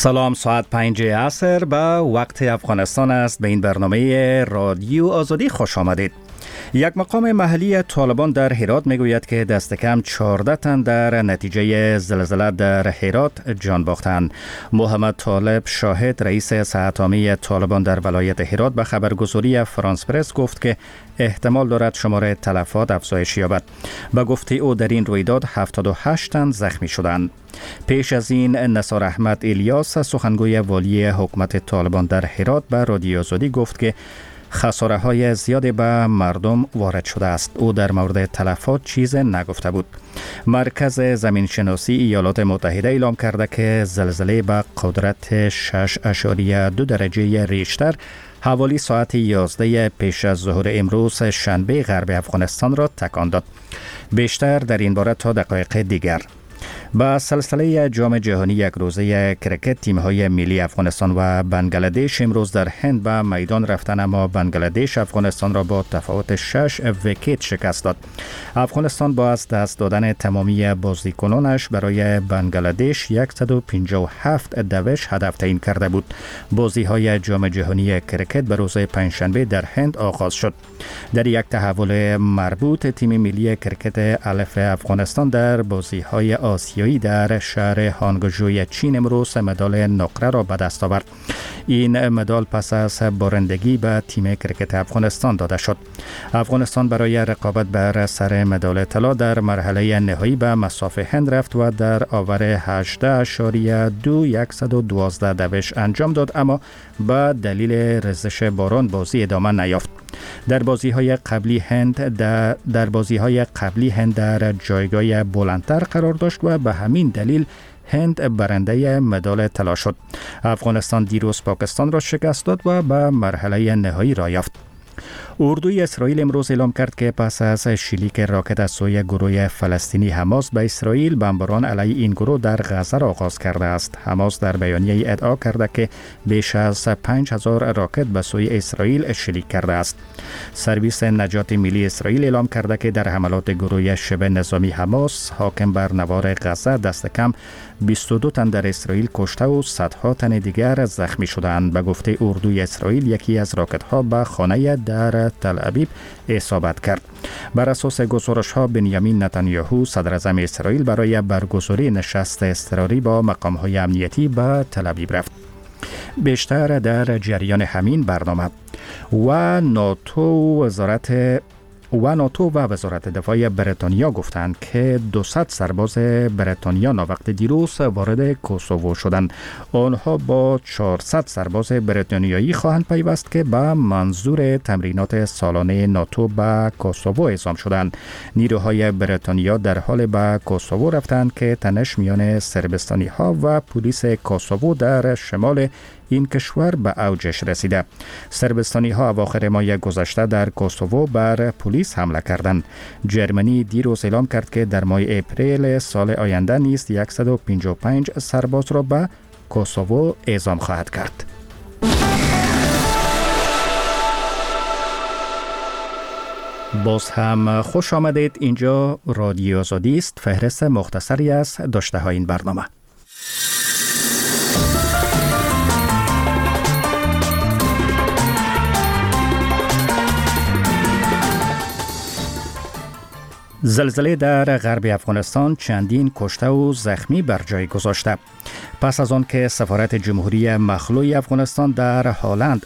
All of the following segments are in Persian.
سلام، ساعت 5 عصر به وقت افغانستان است. به این برنامه رادیو آزادی خوش آمدید. یک مقام محلی طالبان در هرات میگوید که دست کم 14 تن در نتیجه زلزله در هرات جان باختند. محمد طالب شاهد، رئیس صحت عامه طالبان در ولایت هرات، به خبرگزاری فرانس پرس گفت که احتمال دارد شمار تلفات افزایش یابد. به گفته او در این رویداد 78 تن زخمی شدند. پیش از این نثار احمد الیاس، سخنگوی والی حکومت طالبان در هرات، به رادیو آزادی گفت که خساره های زیادی به مردم وارد شده است. او در مورد تلفات چیز نگفته بود. مرکز زمین شناسی ایالات متحده اعلام کرده که زلزله به قدرت 6.2 درجه ریشتر حوالی ساعت 11 پیش از ظهر امروز شنبه غرب افغانستان را تکان داد. بیشتر در این باره تا دقایق دیگر. با سلسله جام جهانی یک روزه کرکت، تیم‌های ملی افغانستان و بنگلادش امروز در هند به میدان رفتن، اما بنگلادش افغانستان را با تفاوت 6 ویکت شکست داد. افغانستان با از دست دادن تمامی بازیکنانش برای بنگلادش 157 دوش هدف تعیین کرده بود. بازی‌های جام جهانی کرکت به روز پنجشنبه در هند آغاز شد. در یک تحول مربوط، تیم ملی کرکت الف افغانستان در بازی‌های آسیایی در شهر هانگجوی چین امروز مدال نقره را به دست آورد. این مدال پس از بارندگی به تیم کرکت افغانستان داده شد. افغانستان برای رقابت بر سر مدال طلا در مرحله نهایی به مصاف هند رفت و در آور 18.2112 دوش انجام داد، اما به دلیل ریزش باران بازی ادامه نیافت. در بازی‌های قبلی هند در جایگاه بلندتر قرار داشت و به همین دلیل هند برنده مدال طلا شد. افغانستان دیروز پاکستان را شکست داد و به مرحله نهایی را یافت. اردوی اسرائیل امروز اعلام کرد که پس از شلیک راکت از سوی گروه فلسطینی حماس به اسرائیل، بمباران علیه این گروه در غزه را آغاز کرده است. حماس در بیانیه ادعا کرده که بیش از 5000 راکت به سوی اسرائیل شلیک کرده است. سرویس نجات ملی اسرائیل اعلام کرده که در حملات گروه شبه نظامی حماس حاکم بر نوار غزه دست کم 22 تن در اسرائیل کشته و صدها تن دیگر زخمی شدند. به گفته اردوی اسرائیل، یکی از راکت ها به خانه در تل ابیب اصابت کرد. بر اساس گزارش ها، بنیامین نتانیاهو، صدر اعظم اسرائیل، برای برگزاری نشست اضطراری با مقام های امنیتی به تل ابیب رفت. بیشتر در جریان همین برنامه. ناتو و وزارت دفاع بریتانیا گفتند که 200 سرباز بریتانیا وقت دیروز وارد کوسوو شدند. آنها با 400 سرباز بریتانیایی خواهند پیوست که به منظور تمرینات سالانه ناتو به کوسوو اعزام شدند. نیروهای بریتانیا در حال به کوسوو رفتند که تنش میان سربستانی ها و پلیس کوسوو در شمال این کشور به اوجش رسیده. سربستانی ها اواخر ماه گذشته در کوسوو بر پلیس حمله کردند. جرمنی دیروز اعلام کرد که در ماه اپریل سال آینده نیز 155 سرباز را به کوسوو اعزام خواهد کرد. باز هم خوش آمدید. اینجا رادیو آزادی است. فهرست مختصری از داشته های این برنامه. زلزله در غرب افغانستان چندین کشته و زخمی بر جای گذاشته. پس از آن که سفارت جمهوری مخلوع افغانستان در هلند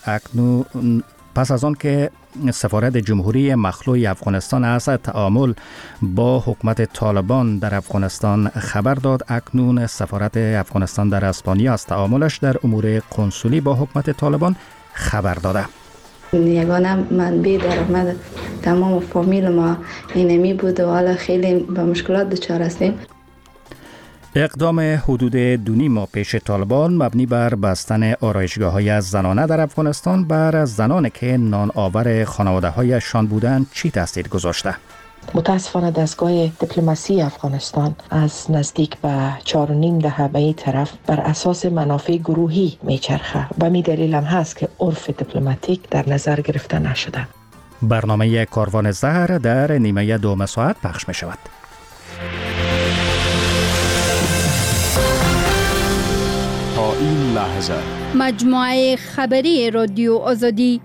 از تعامل با حکومت طالبان در افغانستان خبر داد، اکنون سفارت افغانستان در اسپانیا از تعاملش در امور قنسولی با حکومت طالبان خبر داده. یگانه منبع درآمد تمام فامیل ما اینمی بود و حالا خیلی به مشکلات دچار هستیم. اقدام حدود 2 ماه پیش طالبان مبنی بر بستن آرایشگاه‌های زنانه در افغانستان بر زنانی که نان آور خانواده‌هایشان بودند چی تاثیر گذاشته؟ متاسفانه دستگاه دیپلماسی افغانستان از نزدیک به 4.5 دهه به این طرف بر اساس منافع گروهی میچرخه و می دلیل هم هست که عرف دیپلماتیک در نظر گرفته نشده. برنامه کاروان زهر در نیمه دوم ساعت پخش می شود. تا این لحظه مجموعه خبری رادیو آزادی.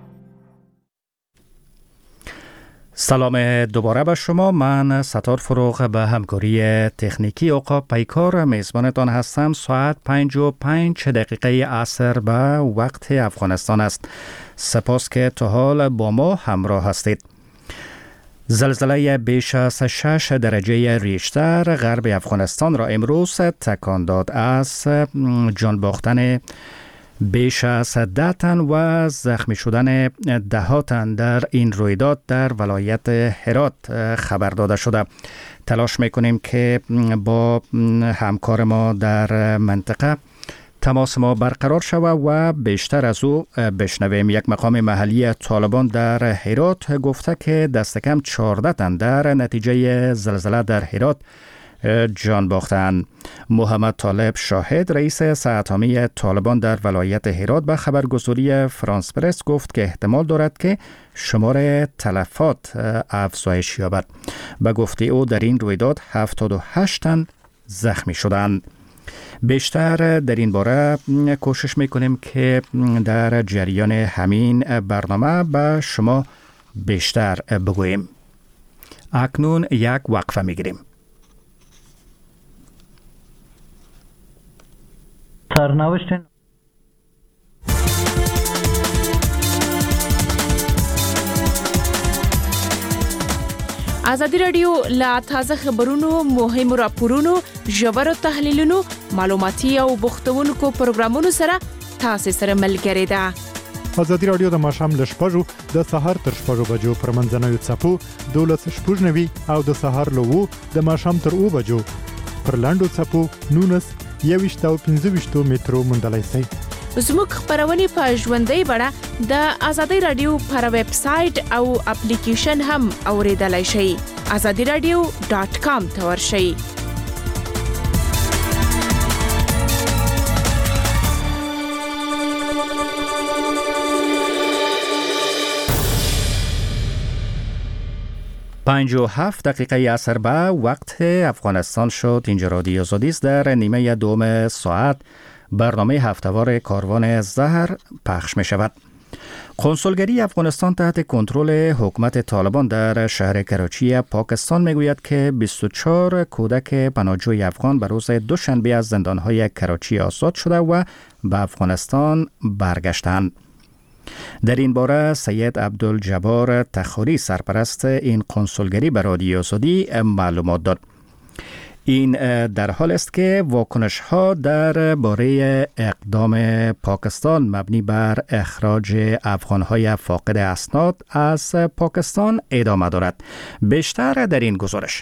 سلام دوباره به شما. من ستار فروغ به همکاری تکنیکی عقاب پیکار میزبانتان هستم. ساعت 5:05 عصر به وقت افغانستان است. سپاس که تا حال با ما همراه هستید. زلزله بیش از 6 درجه ریشتر غرب افغانستان را امروز تکان داد. از جان باختن بیش از 10 تن و زخمی شدن 10 تن در این رویداد در ولایت هرات خبر داده شده. تلاش میکنیم که با همکار ما در منطقه تماس ما برقرار شود و بیشتر از او بشنویم. یک مقام محلی طالبان در هرات گفته که دست کم 14 تن در نتیجه زلزله در هرات جان باختند. محمد طالب شاهد رئیس سه‌اتامی طالبان در ولایت هرات به خبرگزاری فرانس پرس گفت که احتمال دارد که شمار تلفات افزایش یابد. به گفته او در این رویداد 78 تن زخمی شدند. بیشتر در این باره کوشش میکنیم که در جریان همین برنامه به شما بیشتر بگوییم. اکنون یک وقفه میگیریم. سرنوشت آزادی رادیو لا تازه خبرونو، مهم راپورونو، ژور تحلیلونو، معلوماتي او بوختونکو پروګرامونو سره تاسو سره ملګری ده. آزادی رادیو د ماښام له 6 د سهار تر 6 بجو پر منځنوي څپو 12:09 او د سهار له 2 د ماښام تر 2 بجو پر لاندو څپو 19 21 او 25 مترو موندلای شئ. زموږ خبرونه په ژوندۍ بڼه د آزادی رادیو پر ویب سټ او اپلیکیشن هم اوریدلای شئ. azadiradio.com ته ورشئ. پنج و 7 دقیقه عصر به وقت افغانستان شد. اینجا رادیو آزادی است. در نیمه دوم ساعت برنامه هفته‌وار کاروان زهر پخش می شود. کنسولگری افغانستان تحت کنترل حکومت طالبان در شهر کراچی پاکستان می گوید که 24 کودک پناهجوی افغان به روز دوشنبه از زندانهای کراچی آزاد شده و به افغانستان برگشتند. در این باره سید عبدالجبار تخاری سرپرست این کنسولگری به رادیو آزادی معلومات داد. این در حال است که واکنش ها در باره اقدام پاکستان مبنی بر اخراج افغان های فاقد اسناد از پاکستان ادامه دارد. بیشتر در این گزارش.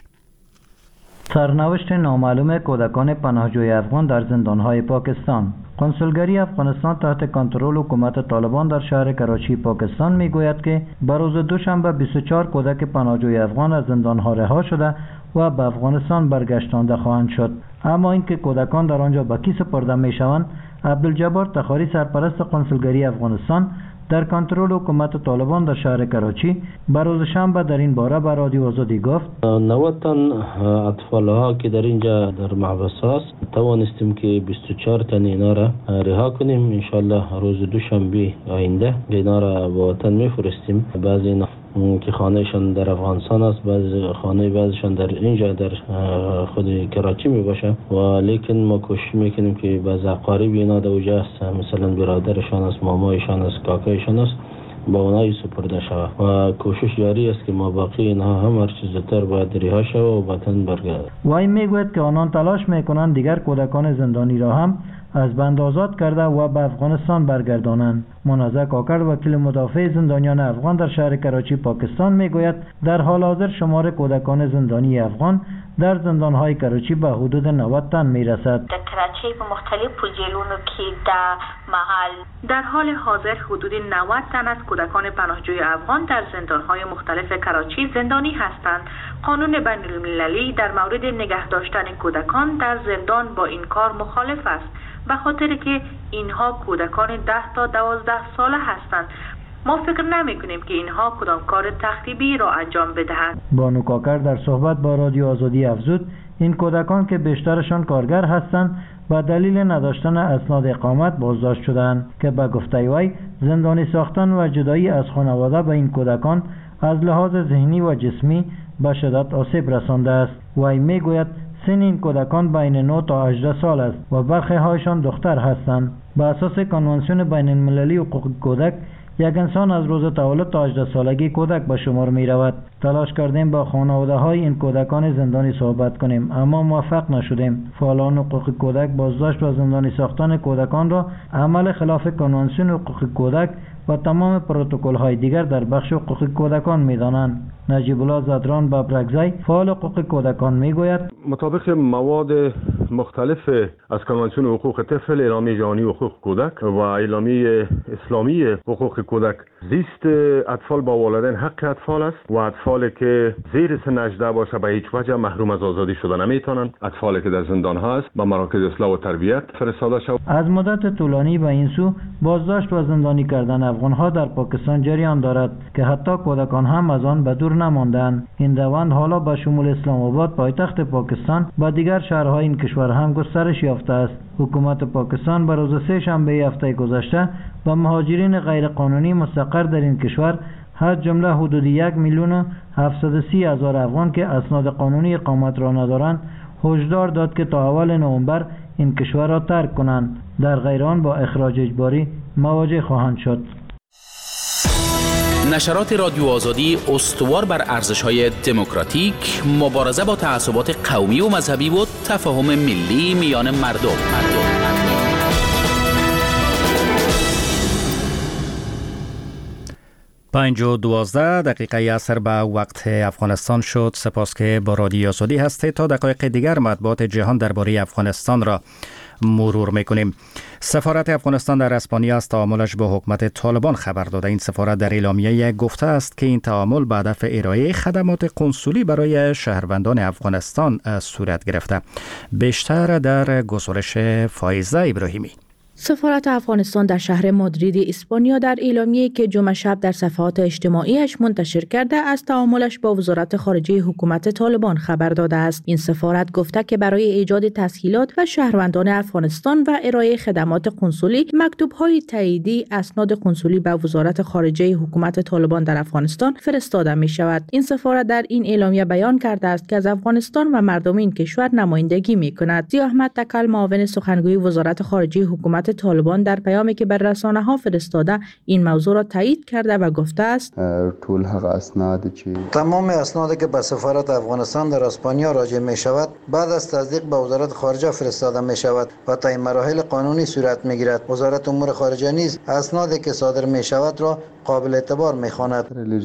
سرنوشت نامعلوم کودکان پناهجوی افغان در زندانهای پاکستان. کنسولگری افغانستان تحت کنترل حکومت طالبان در شهر کراچی پاکستان میگوید که به روز دوشنبه 24 کودک پناهجوی افغان از زندانها رها شده و به افغانستان برگشتانده خواهند شد. اما اینکه کودکان در آنجا به کی سپرده میشوند، عبدالجبار تخاری سرپرست کنسولگری افغانستان در کنترل حکومت طالبان در شهر کراچی به روز شنبه در این باره به رادیو آزادی گفت 90 تن اطفال ها که در اینجا در محبس هست توانستیم که 24 تن اینا را رها کنیم. انشالله روز دوشنبه آینده اینا را به وطن میفرستیم. بعضی اینا که خانهشان در افغانستان است، بعضیشان در اینجا در خود کراچی می باشه و لیکن ما کوشش میکنیم که بعض اقارب اینا در اونجا است، مثلا برادرشان است، مامایشان است، کاکایشان است، با اونایی سپرده شود و کوشش جاری است که ما باقی اینها هم هر چیز زودتر باید رها شود و وطن برگردد. و این میگوید که آنان تلاش میکنند دیگر کودکان زندانی را هم از بند آزاد کرده و به افغانستان برگردانند. منازع کاکر وکیل مدافع زندانیان افغان در شهر کراچی پاکستان میگوید در حال حاضر شمار کودکان زندانی افغان در زندانهای کراچی به حدود 90 تن میرسد. در کراچی به مختلف جیلونو که در محل در حال حاضر حدود 90 تن از کودکان پناهجوی افغان در زندانهای مختلف کراچی زندانی هستند. قانون بین المللی در مورد نگه داشتن کودکان در زندان با این کار مخالف است، به خاطر که اینها کودکان 10 تا 12 ساله هستند. ما فکر نمی کنیم که اینها کدام کار تخریبی را انجام بدهند. بانو کاکر در صحبت با رادیو آزادی افزود این کودکان که بیشترشان کارگر هستند به دلیل نداشتن اسناد اقامت بازداشت شدند که به گفته وی زندانی ساختن و جدایی از خانواده به این کودکان از لحاظ ذهنی و جسمی به شدت آسیب رسانده است. وی میگوید سن این کودکان بین 9 تا 18 سال است و برخی هایشان دختر هستند. به اساس کنوانسیون بین المللی حقوق کودک یک انسان از روز تولد تا 18 سالگی کودک به شمار می رود. تلاش کردیم با خانواده های این کودکان زندانی صحبت کنیم اما موفق نشدیم. فعالان حقوق کودک بازداشت و زندانی ساختن کودکان را عمل خلاف کنوانسیون حقوق کودک و تمام پروتکل های دیگر در بخش حقوق کودکان می دانند. نجیب الله زدران ببرگزی فعال حقوق کودکان می گوید مطابق مواد مختلف از کنوانسیون حقوق طفل، اعلامیه جهانی حقوق کودک و اعلامیه اسلامی حقوق کودک، زیست اطفال با والدین حق اطفال است و اطفالی که زیر سن 18 باشه به هیچ وجه محروم از آزادی شده نمیتونند. اطفالی که در زندان هست به مراکز اصلاح و تربیت فرستاده شود. از مدت طولانی به این سو بازداشت و زندانی کردن افغان ها در پاکستان جریان دارد که حتی کودکان هم از آن به دور نماندند. این روند حالا به شمول اسلام آباد پایتخت پاکستان و دیگر شهرهای این کشور هم گسترش یافته است. حکومت پاکستان به روز سه شنبه هفته گذشته به مهاجرین غیرقانونی مستقر در این کشور از جمله حدود 1,730,000 افغان که اسناد قانونی اقامت را ندارند هشدار داد که تا اول نوامبر این کشور را ترک کنند، در غیر آن با اخراج اجباری مواجه خواهند شد. نشرات رادیو آزادی استوار بر ارزش‌های دموکراتیک، مبارزه با تعصبات قومی و مذهبی و تفاهم ملی میان مردم. 5:12 عصر به وقت افغانستان شد. سپاس که با رادیو آزادی هستید. تا دقایق دیگر مطبوعات جهان درباره افغانستان را مرور میکنیم. سفارت افغانستان در اسپانیا از تعاملش با حکومت طالبان خبر داده. این سفارت در اعلامیه گفته است که این تعامل به هدف ارائه خدمات کنسولی برای شهروندان افغانستان صورت گرفته. بیشتر در گزارش فایزه ابراهیمی. سفارت افغانستان در شهر مادرید اسپانیا در اعلامیه‌ای که جمعه شب در صفحات اجتماعیش منتشر کرده از تعاملش با وزارت خارجه حکومت طالبان خبر داده است. این سفارت گفته که برای ایجاد تسهیلات و شهروندان افغانستان و ارائه خدمات کنسولی مکتوب‌های تاییدی اسناد کنسولی به وزارت خارجه حکومت طالبان در افغانستان فرستاده می‌شود. این سفارت در این اعلامیه بیان کرده است که از افغانستان و مردم این کشور نمایندگی می‌کند. ضیاء احمد تکل معاون سخنگوی وزارت خارجه حکومت طالبان در پیامی که بر رسانه‌ها فرستاده این موضوع را تایید کرده و گفته است تمام اسنادی که به سفارت افغانستان در اسپانیا راجع می شود بعد از تصدیق به وزارت خارجه فرستاده می شود و تا این مراحل قانونی صورت می گیرد. وزارت امور خارجه نیز اسنادی که صادر می شود را قابل اعتبار می خواند.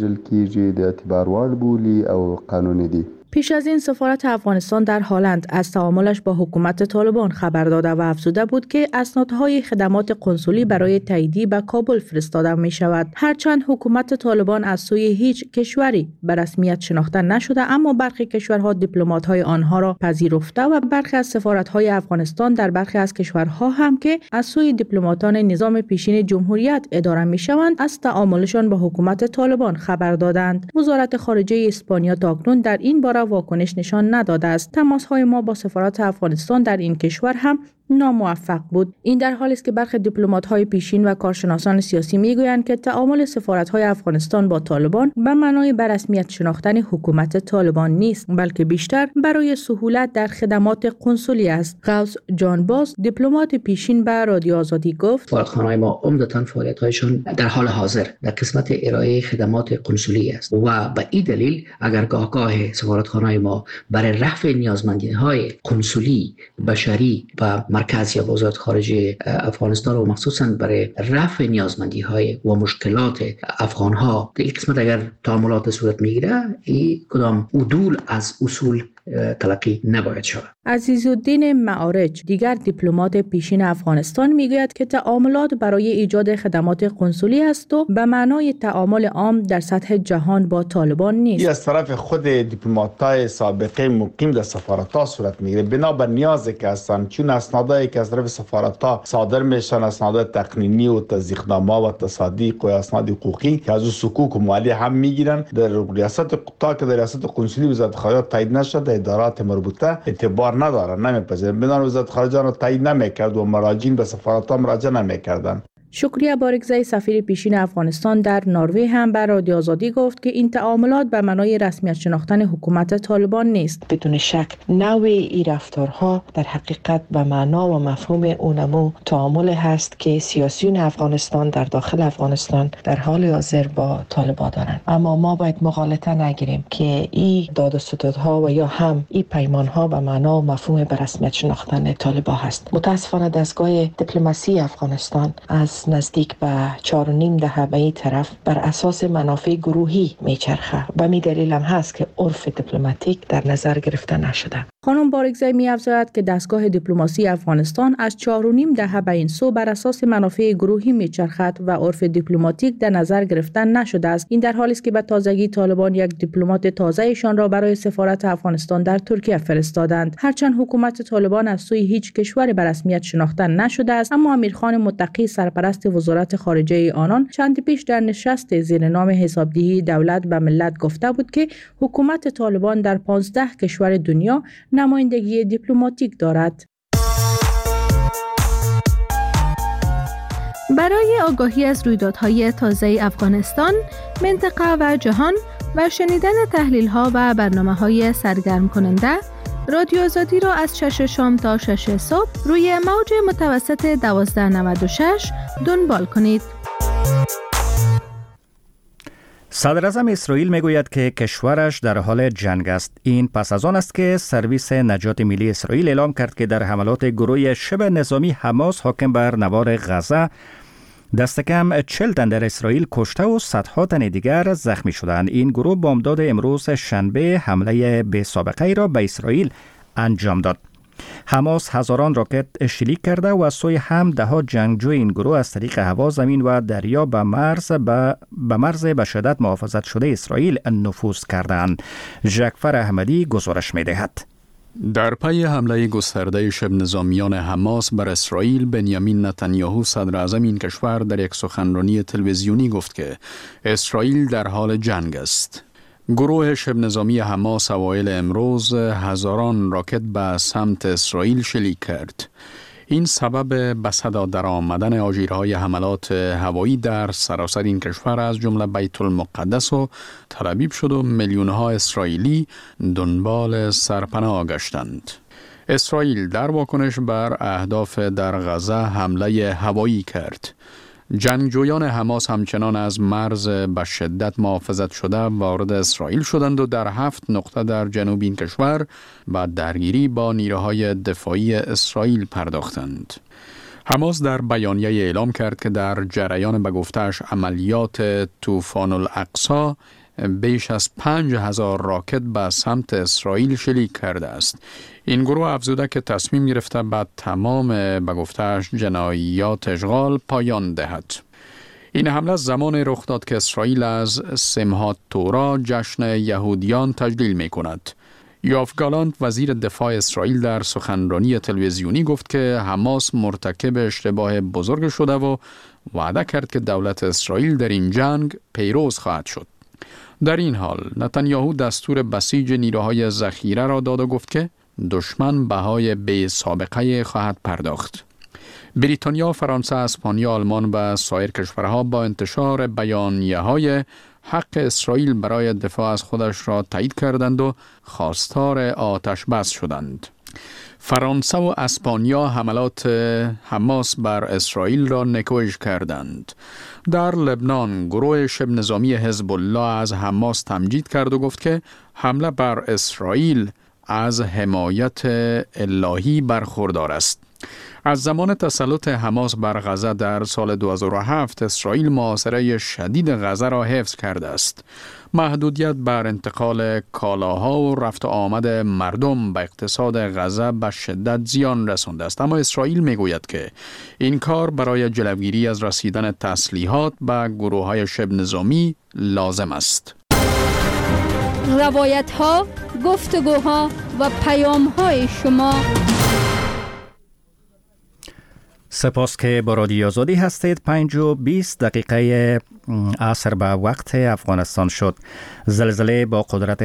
پیش از این سفارت افغانستان در هلند از تعاملش با حکومت طالبان خبر داده و افزوده بود که اسنادهای خدمات کنسولی برای تاییدی به کابل فرستاده می شود. هرچند حکومت طالبان از سوی هیچ کشوری به رسمیت شناخته نشده، اما برخی کشورها دیپلمات‌های آنها را پذیرفته و برخی از سفارت‌های افغانستان در برخی از کشورها هم که از سوی دیپلماتان نظام پیشین جمهوریت اداره می شوند از تعاملشان با حکومت طالبان خبر دادند. وزارت خارجه اسپانیا تاکنون در این باره واکنش نشان نداده است. تماس‌های ما با سفارت افغانستان در این کشور هم ناموفق بود. این در حالی است که برخی دیپلمات‌های پیشین و کارشناسان سیاسی میگویند که تعامل سفارت‌های افغانستان با طالبان به معنای به رسمیت شناختن حکومت طالبان نیست، بلکه بیشتر برای سهولت در خدمات کنسولی است. غوث جان باز دیپلمات پیشین به رادیو آزادی گفت سفارتخانه‌های ما عمدتاً فعالیت‌هایشان در حال حاضر در قسمت ارائه خدمات کنسولی است و به این دلیل اگر گاه سفارتخانه‌های ما برای رفع نیازمندی‌های کنسولی بشری و مرکز یا وزارت خارجه افغانستان و مخصوصاً برای رفع نیازمندی‌های و مشکلات افغان‌ها در این قسمت اگر تعاملات صورت می‌گیره این کدام عدول از اصول تلقی نباید شود. عزیزالدین معارج دیگر دیپلمات پیشین افغانستان میگوید که تعاملات برای ایجاد خدمات کنسولی است و به معنای تعامل عام در سطح جهان با طالبان نیست. از طرف خود دیپلمات‌های سابقه مقیم در سفارت‌ها صورت میگیره بنابر نیازی که هستند، چون اسنادایی که از طرف سفارت‌ها صادر میشن اسناد تقنینی و تصدیقنامه و تصادیق و اسناد حقوقی که از صکوک و مالی هم میگیرن در ریاست تا که در ریاست کنسولی وزارت خارجه تایید نشد ادارات مربوطه اعتبار نداره، نمیپذیرن. بنابراین وزارت خارجه را تایید نمیکرد و مراجعین به سفارت‌ها مراجعه نمیکردن. شکریه بارگزای سفیر پیشین افغانستان در نروژ هم بر رادیو آزادی گفت که این تعاملات به معنای رسمیت شناختن حکومت طالبان نیست. بدون شک نوع این رفتارها در حقیقت به معنا و مفهوم اونمو تعامل هست که سیاسیون افغانستان در داخل افغانستان در حال حاضر با طالبان دارند. اما ما باید مغالطه نگیریم که این داد و ستدها و یا هم این پیمانها به معنا و مفهوم به رسمیت شناختن طالبان هست. متاسفانه دستگاه دیپلماسی افغانستان از نزدیک به 4.5 دهه به این طرف بر اساس منافع گروهی میچرخه و می دلیل هم هست که عرف دیپلماتیک در نظر گرفته نشده. خانم بارگزای می‌افزاید که دستگاه دیپلماسی افغانستان از 4.5 دهه به این سو بر اساس منافع گروهی میچرخد و عرف دیپلماتیک در نظر گرفته نشده است. این در حالی است که به تازگی طالبان یک دیپلمات تازه‌شان را برای سفارت افغانستان در ترکیه فرستادند. هرچند حکومت طالبان از سوی هیچ کشوری به رسمیت شناخته نشده است، اما امیرخان متقی سرپرست وزارت خارجه آنان چند پیش در نشست زیر نام حسابدهی دولت به ملت گفته بود که حکومت طالبان در 15 کشور دنیا نمایندگی دیپلماتیک دارد. برای آگاهی از رویدادهای تازه افغانستان، منطقه و جهان و شنیدن تحلیل‌ها و برنامه‌های سرگرم کننده، رادیو آزادی را از 6 شام تا 6 صبح روی موج متوسط 1296 دنبال کنید. صدر اعظم اسرائیل میگوید که کشورش در حال جنگ است. این پس از آن است که سرویس نجات ملی اسرائیل اعلام کرد که در حملات گروه شبه نظامی حماس حاکم بر نوار غزه دست کم 40 تن در اسرائیل کشته و صدها تن دیگر زخمی شدند. این گروه بامداد امروز شنبه حمله بی سابقه ای را به اسرائیل انجام داد. حماس هزاران راکت شلیک کرده و از سوی هم دهها جنگجوی این گروه از طریق هوا، زمین و دریا به مرز به شدت محافظت شده اسرائیل نفوذ کردند. ژکفر احمدی گزارش می‌دهد. در پی حمله گسترده شبه نظامیان حماس بر اسرائیل، بنیامین نتانیاهو صدر اعظم این کشور در یک سخنرانی تلویزیونی گفت که اسرائیل در حال جنگ است. گروه شبه نظامی حماس اوایل امروز هزاران راکت به سمت اسرائیل شلیک کرد. این سبب به صدا در آمدن آژیرهای حملات هوایی در سراسر این کشور از جمله بیت المقدس و تل ابیب شد و میلیون‌ها اسرائیلی دنبال سرپناه گشتند. اسرائیل در واکنش بر اهداف در غزه حمله هوایی کرد. جنگجویان حماس همچنان از مرز به شدت محافظت شده وارد اسرائیل شدند و در 7 نقطه در جنوب این کشور به درگیری با نیروهای دفاعی اسرائیل پرداختند. حماس در بیانیه اعلام کرد که در جریان به گفته‌اش عملیات طوفان الاقصی بیش از 5000 راکت به سمت اسرائیل شلیک کرده است. این گروه افزوده که تصمیم گرفته به تمام به گفته‌اش جنایات اشغال پایان دهد. این حمله زمان رخ داد که اسرائیل از سمحات تورا جشن یهودیان تجلیل می کند. یوآف گالانت وزیر دفاع اسرائیل در سخنرانی تلویزیونی گفت که حماس مرتکب اشتباه بزرگ شده و وعده کرد که دولت اسرائیل در این جنگ پیروز خواهد شد. در این حال نتانیاهو دستور بسیج نیروهای ذخیره را داد و گفت که دشمن بهای بی سابقه خواهد پرداخت. بریتانیا، فرانسه، اسپانیا، آلمان و سایر کشورها با انتشار بیانیه‌های حق اسرائیل برای دفاع از خودش را تایید کردند و خواستار آتش بس شدند. فرانسه و اسپانیا حملات حماس بر اسرائیل را نکوژ کردند. در لبنان گروه شبه نظامی حزب الله از حماس تمجید کرد و گفت که حمله بر اسرائیل از حمایت الهی برخوردار است. از زمان تسلط حماس بر غزه در سال 2007 اسرائیل محاصره شدید غزه را حفظ کرده است. محدودیت بر انتقال کالاها و رفت و آمد مردم به اقتصاد غزه به شدت زیان رسانده است، اما اسرائیل میگوید که این کار برای جلوگیری از رسیدن تسلیحات به گروه‌های شبه نظامی لازم است. روایت‌ها، گفتگوها و پیام‌های شما. سپاس که با رادیو آزادی هستید. 5:20 عصر به وقت افغانستان شد. زلزله با قدرت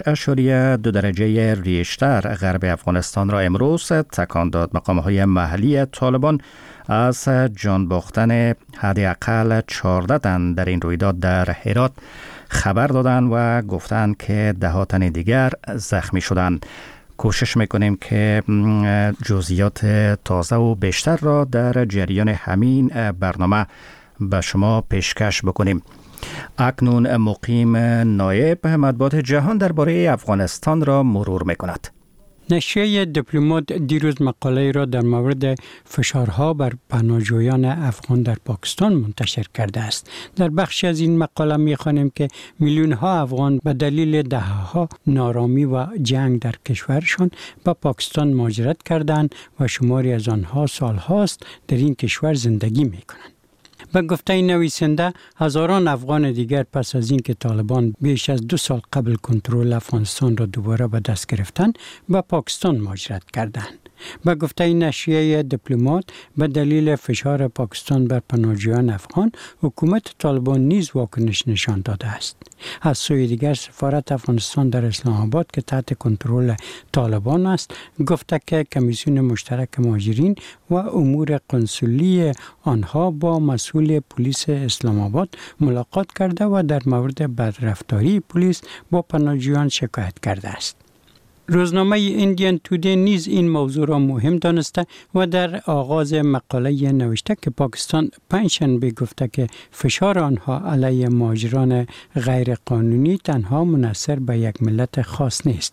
6.2 درجه ریشتر غرب افغانستان را امروز تکان داد. مقام‌های محلی طالبان از جان باختن حداقل 14 تن در این رویداد در هرات خبر دادند و گفتند که 10 تن دیگر زخمی شدند. کوشش میکنیم که جزئیات تازه و بیشتر را در جریان همین برنامه به شما پیشکش بکنیم. اکنون مقیم نایب مطبوعات جهان درباره افغانستان را مرور میکند. نشریه دیپلمات دیروز مقاله را در مورد فشارها بر پناهجویان افغان در پاکستان منتشر کرده است. در بخشی از این مقاله می‌خوانیم که میلیون‌ها افغان به دلیل دهه‌ها نارامی و جنگ در کشورشان به پاکستان مهاجرت کردند و شماری از آنها سال‌هاست در این کشور زندگی می‌کنند. به گفته نویسنده، هزاران افغان دیگر پس از اینکه طالبان بیش از 2 سال قبل کنترل افغانستان را دوباره به دست گرفتند، به پاکستان مهاجرت کردند. به گفته نشریه دیپلمات، به دلیل فشار پاکستان بر پناهجویان افغان، حکومت طالبان نیز واکنش نشان داده است. از سوی دیگر، سفارت افغانستان در اسلام آباد که تحت کنترل طالبان است، گفته که کمیسیون مشترک مهاجرین و امور قنسولی آنها با مسئول پلیس اسلام آباد ملاقات کرده و در مورد بدرفتاری پلیس با پناهجویان شکایت کرده است. روزنامه ایندین تودی نیز این موضوع را مهم دانسته و در آغاز مقاله نوشته که پاکستان پنجشنبه گفته که فشار آنها علیه مهاجران غیر قانونی تنها منحصر به یک ملت خاص نیست.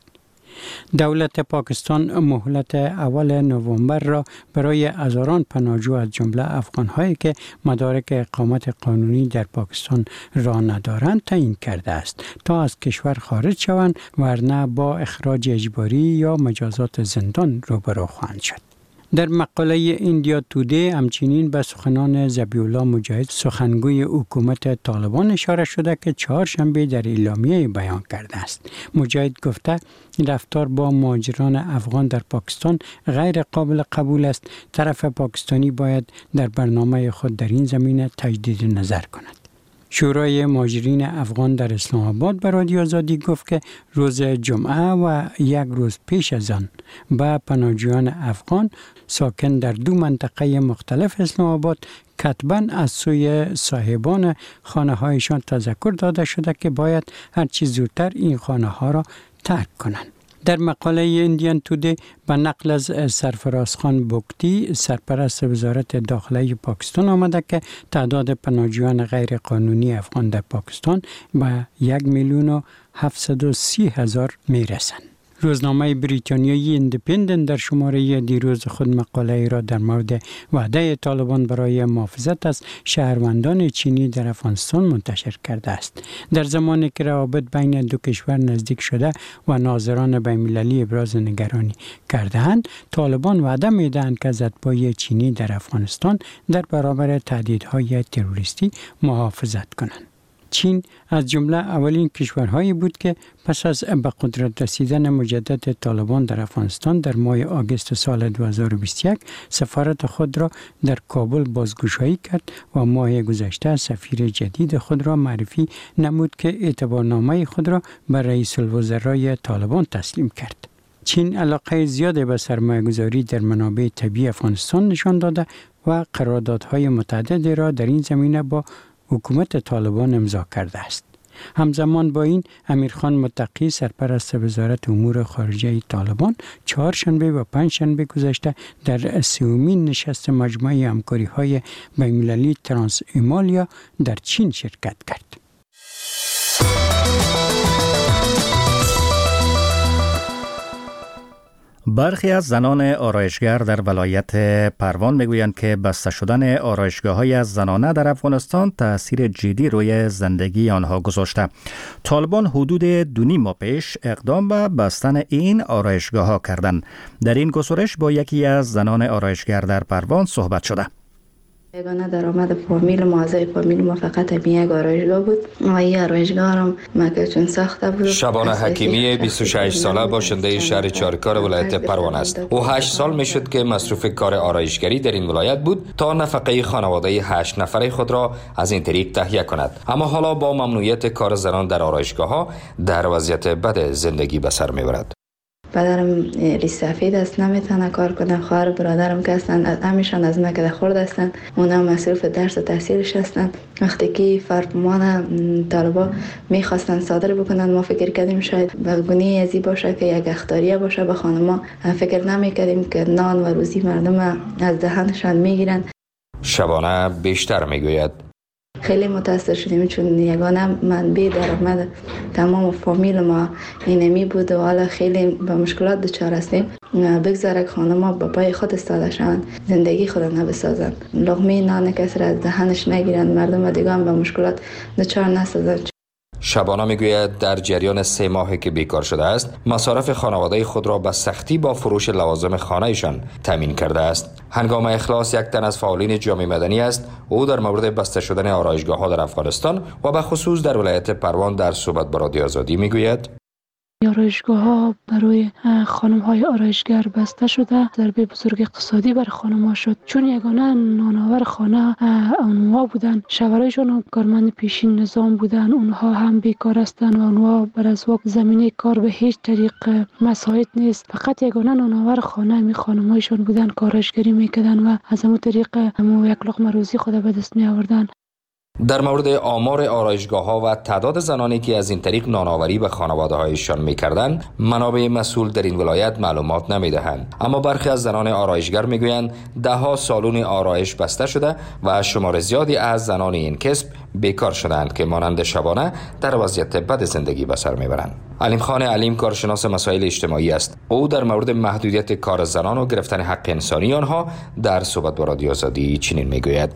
دولت پاکستان مهلت اول نوامبر را برای هزاران پناهجو از جمله افغان‌هایی که مدارک اقامت قانونی در پاکستان را ندارند تعیین کرده است تا از کشور خارج شوند، ورنه با اخراج اجباری یا مجازات زندان روبرو خواهند شد. در مقاله ایندیا تودی همچنین به سخنان ذبیح الله مجاهد سخنگوی حکومت طالبان اشاره شده که چهارشنبه در اعلامیه بیان کرده است. مجاهد گفته رفتار با مهاجران افغان در پاکستان غیر قابل قبول است. طرف پاکستانی باید در برنامه خود در این زمینه تجدید نظر کند. شورای مهاجرین افغان در اسلام آباد به رادیو آزادی گفت که روز جمعه و یک روز پیش از آن به پناهجویان افغان ساکن در 2 منطقه مختلف اسلام آباد کتباً از سوی صاحبان خانه هایشان تذکر داده شده که باید هرچی زودتر این خانه ها را ترک کنند. در مقاله ایندین تودی به نقل از سرفرازخان بوکتی سرپرست وزارت داخله پاکستان آمده که تعداد پناهجویان غیر قانونی افغان در پاکستان به 1,730,000 میرسند. روزنامه بریتانیایی ایندیپندنت در شماره دیروز خود مقاله را در مورد وعده طالبان برای محافظت از شهروندان چینی در افغانستان منتشر کرده است. در زمانی که روابط بین دو کشور نزدیک شده و ناظران بین‌المللی ابراز نگرانی کرده‌اند، طالبان وعده می‌دهند که از اتباع چینی در افغانستان در برابر تهدیدهای تروریستی محافظت کنند. چین از جمله اولین کشورهایی بود که پس از به قدرت رسیدن مجدد طالبان در افغانستان در ماه آگوست سال 2021 سفارت خود را در کابل بازگشایی کرد و ماه گذشته سفیر جدید خود را معرفی نمود که اعتبارنامه خود را به رئیس الوزرای طالبان تسلیم کرد. چین علاقه زیاده به سرمایه‌گذاری در منابع طبیعی افغانستان نشان داده و قراردادهای متعددی را در این زمینه با حکومت طالبان امضا کرده است. همزمان با این، امیرخان متقی سرپرست وزارت امور خارجه طالبان چهارشنبه و پنجشنبه گذشته در 30مین نشست مجمع همکاری‌های بین‌المللی ترانس ایمالیا در چین شرکت کرد. برخی از زنان آرایشگر در ولایت پروان میگویند که بسته شدن آرایشگاه‌های از زنانه در افغانستان تأثیر جدی روی زندگی آنها گذاشته. طالبان حدود 2.5 ماه پیش اقدام به بستن این آرایشگاه‌ها کردند. در این گزارش با یکی از زنان آرایشگر در پروان صحبت شده. یگانه درآمد فامیل ما، اعضای فامیل ما فقط یک آرایشگاه بود و این آرایشگاه هم ما چون ساخته بود. شبانه حکیمی 26 ساله باشنده شهر چارکار ولایت پروان است. او 8 سال میشد که مصروف کار آرایشگری در این ولایت بود تا نفقه خانواده 8 نفره خود را از این طریق تهیه کند. اما حالا با ممنوعیت کار زنان در آرایشگاه ها در وضعیت بد زندگی به سر میبرد. پدرم ریش سفید است، نمیتونه کار کنه. خواهر برادرم که هستند همیشان از مکه خورد هستند، اونا مصروف درس و تحصیلش هستند. وقتی که فرمان طالبا میخواستن صادر بکنن ما فکر کردیم شاید به گونه ازی باشه که یک اخطاریه باشه به خانما. فکر نمیکردیم که نان و روزی مردم از دهنشان میگیرن. شبانه بیشتر میگوید خیلی متاثر شدیم چون یگانه منبع درآمد تمام فامیل ما اینمی بود و حالا خیلی به مشکلات دچار هستیم. بگذاره که خانم‌ها با پای خود ایستاده شوند، زندگی خود را نبسازند، لقمه نان کسی را از دهنش نگیرند، مردم دیگه هم به مشکلات دچار نسازند. شبانه میگوید در جریان 3 ماهی که بیکار شده است مصارف خانواده خود را به سختی با فروش لوازم خانه‌شان تامین کرده است. هنگام اخلاص یک تن از فعالین جامعه مدنی است. او در مورد بسته شدن آرایشگاه‌ها در افغانستان و به خصوص در ولایت پروان در صحبت با رادیو آزادی میگوید آرایشگاه ها برای خانم های آرایشگر بسته شده. ضربه بزرگ اقتصادی بر خانم ها شد چون یگانه نانآور خانه اونها بودن. شوهرایشان کارمند پیشین نظام بودن، اونها هم بیکار هستند و اونها بر از زمینه کار به هیچ طریق مساعد نیست. فقط یگانه نانآور خانه می خانم هایشان بودن، کارایشگری میکردن و از همون طریق یک لقمه روزی خود به دست می آوردن. در مورد آمار آرایشگاه‌ها و تعداد زنانی که از این طریق نانآوری به خانواده‌هایشان می‌کردند، منابع مسئول در این ولایت معلومات نمی‌دهند. اما برخی از زنان آرایشگر می‌گویند ده‌ها سالن آرایش بسته شده و شمار زیادی از زنان این کسب بیکار شدند که مانند شبانه در وضعیت بد زندگی به سر می‌برند. علیم خان علیم کارشناس مسائل اجتماعی است. او در مورد محدودیت کار زنان و گرفتن حق انسانی آنها در صحبت با رادیو آزادی چنین می‌گوید: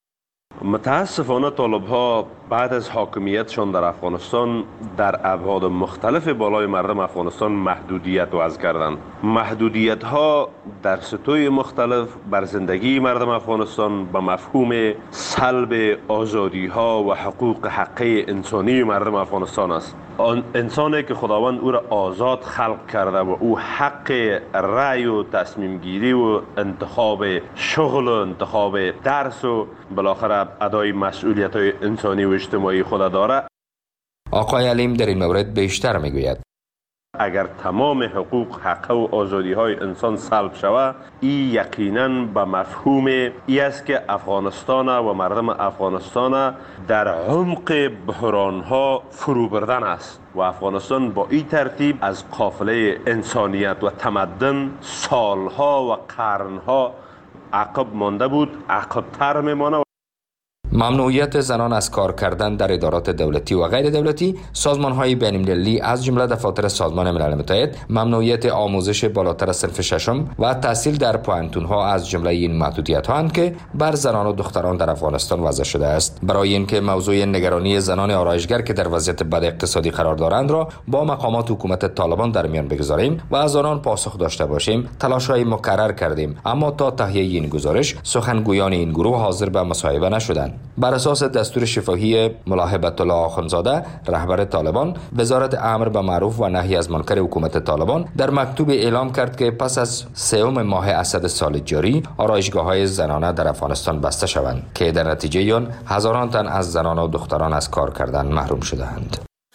متاسفانه طالب‌ها بعد از حاکمیتشان در افغانستان در ابعاد مختلف بالای مردم افغانستان محدودیت وضع کردند. محدودیت‌ها در سطوح مختلف بر زندگی مردم افغانستان به مفهوم سلب آزادی‌ها و حقوق حقه انسانی مردم افغانستان است. آن انسانی که خداوند او را آزاد خلق کرده و او حق رأی و تصمیم گیری و انتخاب شغل و انتخاب درس و بالاخره ادای مسئولیت‌های انسانی و اجتماعی خود داره. آقای علیم در این مورد بیشتر میگوید: اگر تمام حقوق، حق و آزادی های انسان سلب شود، این یقینا به مفهوم ای است که افغانستان و مردم افغانستان در عمق بحران ها فرو بردن است و افغانستان با این ترتیب از قافله انسانیت و تمدن سالها و قرنها عقب مانده بود، عقب‌تر میمانه. ممنوعیت زنان از کار کردن در ادارات دولتی و غیر دولتی، سازمان‌های بین‌المللی از جمله دفاتر سازمان ملل متحد، ممنوعیت آموزش بالاتر از صنف ششم و تحصیل در پوانتون‌ها از جمله این محدودیت‌هاند که بر زنان و دختران در افغانستان وضع شده است. برای اینکه موضوع نگرانی زنان آرایشگر که در وضعیت بد اقتصادی قرار دارند را با مقامات حکومت طالبان در میان بگذاریم و از آنان پاسخ داشته باشیم، تلاش‌های مکرر کردیم، اما تا تهیه این گزارش سخنگویان این گروه حاضر به مصاحبه نشدند. بر اساس دستور شفاهی ملا هیبت الله آخوندزاده رهبر طالبان، وزارت امر به معروف و نهی از منکر حکومت طالبان در مکتوب اعلام کرد که پس از 3 ماه اسد سال جاری آرایشگاه‌های زنانه در افغانستان بسته شوند که در نتیجه آن هزاران تن از زنان و دختران از کار کردن محروم شدند.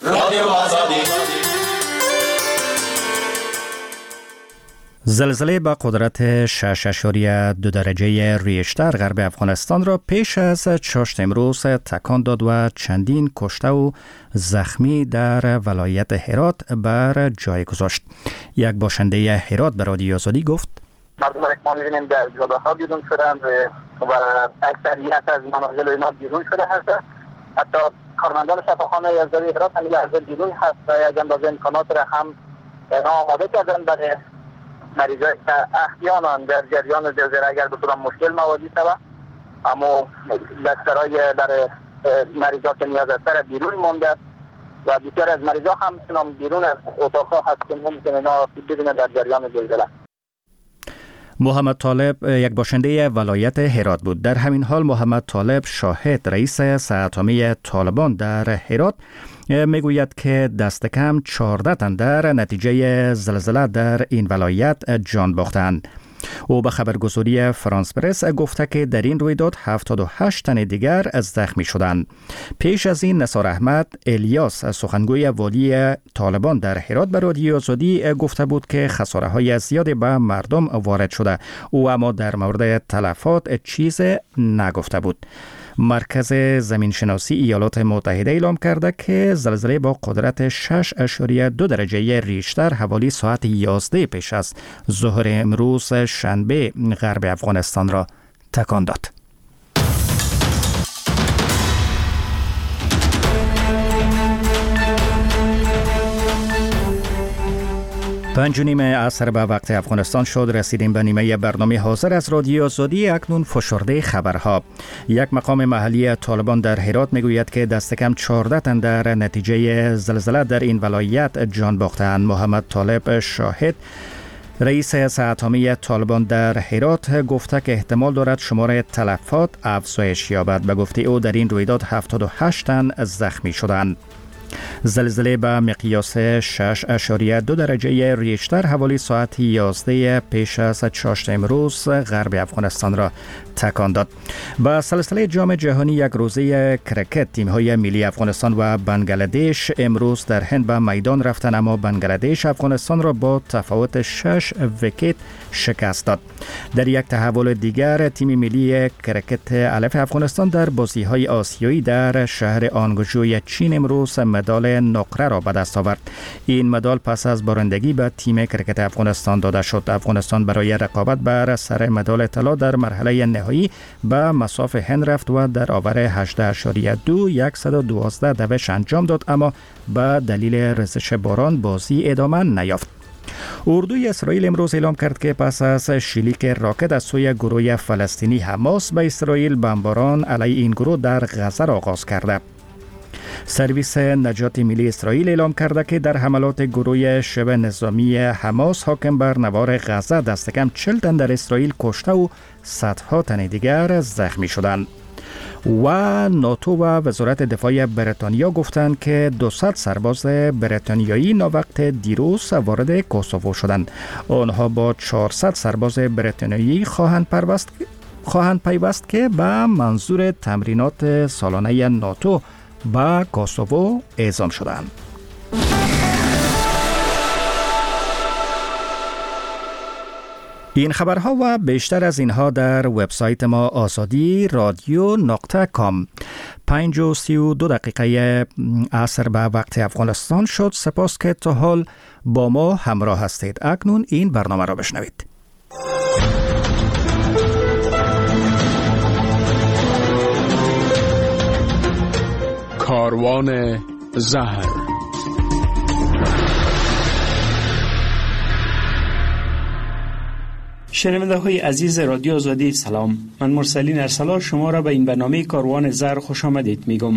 زلزله با قدرت 6.2 درجه ریشتر غرب افغانستان را پیش از چاشت امروز تکان داد و چندین کشته و زخمی در ولایت هرات بر جای گذاشت. یک باشنده هرات به رادیو آزادی گفت: مردم را که ما می‌بینیم در جاده‌ها بیرون شدند و اکثریت از منازل اینا بیرون شده هست. حتی کارمندان شفاخانه یزدانی هرات هم لحظه بیرون هست و یک اندازه امکانات را هم آماده کردن برای مریضایی که احیانا در جریان زلزله اگر به طور مشکل موادی شود، اما بسترهای برای مریضا که نیاز است بیرون مانده و بسیار از مریضا هم بیرون از اتاقها هست که ممکن اینا ببینن در جریان زلزله. محمد طالب یک باشنده ولایت هرات بود. در همین حال محمد طالب شاهد رئیس سه اتمی طالبان در هرات میگوید که دست کم 14 تن در نتیجه زلزله در این ولایت جان باختند. او به خبرگزاری فرانس پرس گفته که در این رویداد 78 تن دیگر زخمی شدند. پیش از این نثار احمد الیاس سخنگوی والی طالبان در هرات به رادیو آزادی گفته بود که خساره‌های زیادی به مردم وارد شده. او اما در مورد تلفات چیز نگفته بود. مرکز زمینشناسی ایالات متحده اعلام کرده که زلزله با قدرت 6.2 درجه ریشتر حوالی ساعت 11 پیش از ظهر امروز شنبه غرب افغانستان را تکان داد. 5:30 عصر به وقت افغانستان شد. رسیدیم به نیمه برنامه حاضر از رادیو آزادی. اکنون فشرده خبرها. یک مقام محلی طالبان در هرات میگوید که دست کم 14 تن در نتیجه زلزله در این ولایت جان باختند. محمد طالب شاهد رئیس سه اتمی طالبان در هرات گفته که احتمال دارد شمار تلفات افزایش یابد. به گفته او در این رویداد 78 تن زخمی شدند. زلزله به مقیاس 6.2 درجه ریشتر حوالی ساعت 11 پیش از چاشت امروز غرب افغانستان را تکان داد. با سلسله جام جهانی یک روزه کرکت تیم‌های ملی افغانستان و بنگلادش امروز در هند به میدان رفتند، اما بنگلادش افغانستان را با تفاوت 6 ویکت شکست داد. در یک تحول دیگر تیم ملی کرکت الف افغانستان در بازی‌های آسیایی در شهر آنگجوی چین امروز مدال نقره را به دست آورد. این مدال پس از برندگی به تیم کرکت افغانستان داده شد. افغانستان برای رقابت بر سر مدال طلا در مرحله نهایی به مصاف هند رفت و در آور 18.2 112 دوش انجام داد، اما به دلیل ریزش باران بازی ادامه نیافت. اردوی اسرائیل امروز اعلام کرد که پس از شلیک راکت از سوی گروه فلسطینی حماس به اسرائیل بمباران علیه این گروه در غزه را آغاز کرده. سرویس نجات ملی اسرائیل اعلام کرده که در حملات گروه شبه نظامی حماس حاکم بر نوار غزه دست کم 40 تن در اسرائیل کشته و صدها تن دیگر زخمی شدند. و ناتو و وزارت دفاع بریتانیا گفتند که 200 سرباز بریتانیایی ناوقت دیروز وارد کوسوو شدند. آنها با 400 سرباز بریتانیایی خواهند پیوست که به منظور تمرینات سالانه ناتو با کوسوو اعزام شدند. این خبرها و بیشتر از اینها در وبسایت ما آزادی رادیو.com. 5:32 عصر به وقت افغانستان شد. سپاس که تا حال با ما همراه هستید. اکنون این برنامه را بشنوید. کاروان زهر. شنونده های عزیز رادیو آزادی سلام. من مرسلین ارسلا شما را به این برنامه کاروان زهر خوش آمدید میگم.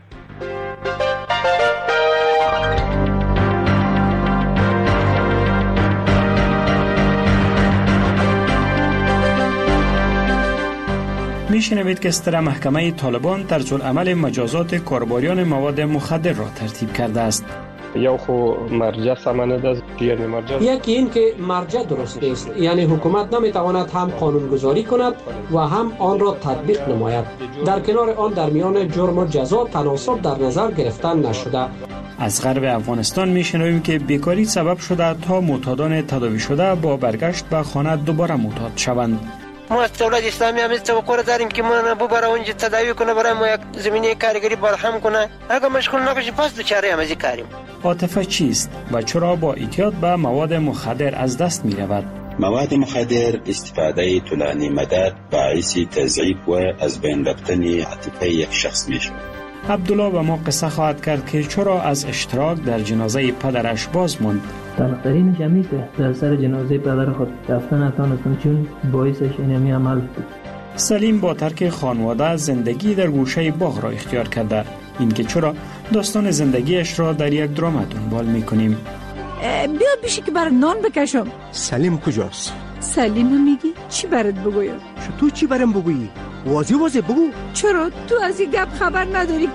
میشنوید که ستره محکمه طالبان طرزالعمل مجازات کاربریان مواد مخدر را ترتیب کرده است. یا خو مرجع سمنه دست یعنی مرجع یکی این که مرجع درست است، یعنی حکومت نمیتواند هم قانونگذاری کند و هم آن را تطبیق نماید. در کنار آن در میان جرم و جزا تناسب در نظر گرفتن نشده. از غرب افغانستان میشنویم که بیکاری سبب شده تا معتادان تداوی شده با برگشت به خانه دوباره معتاد شوند. ما از دولت اسلامی هم توقع داریم که ما ببره اونجا تداوی کنه، برای ما یک زمینه کارگری برهم کنه. اگه مشغول نباشیم پس دوچاره هم از این کاریم. عاطفه چیست و چرا با اعتیاد به مواد مخدر از دست می رود؟ مواد مخدر استفاده طولانی مدت باعث تضعیف و از بین رفتن عاطفه یک شخص می شود. عبدالله به ما قصه خواهد کرد که چرا از اشتراک در جنازه پدرش باز ماند. تلقترین جمعی که در سر جنازه پدر خود رفتن نتانستم چون باعثش اینمی عمل بود. سلیم با ترک خانواده زندگی در گوشه باغ را اختیار کرده. این که چرا داستان زندگیش را در یک درام دنبال میکنیم. بیا بیشی که برای نان بکشم. سلیم کجاست؟ سلیم میگی؟ چی برات بگویم؟ تو چی برام بگویی؟ واضح بگو. چرا تو از این گپ خبر نداری؟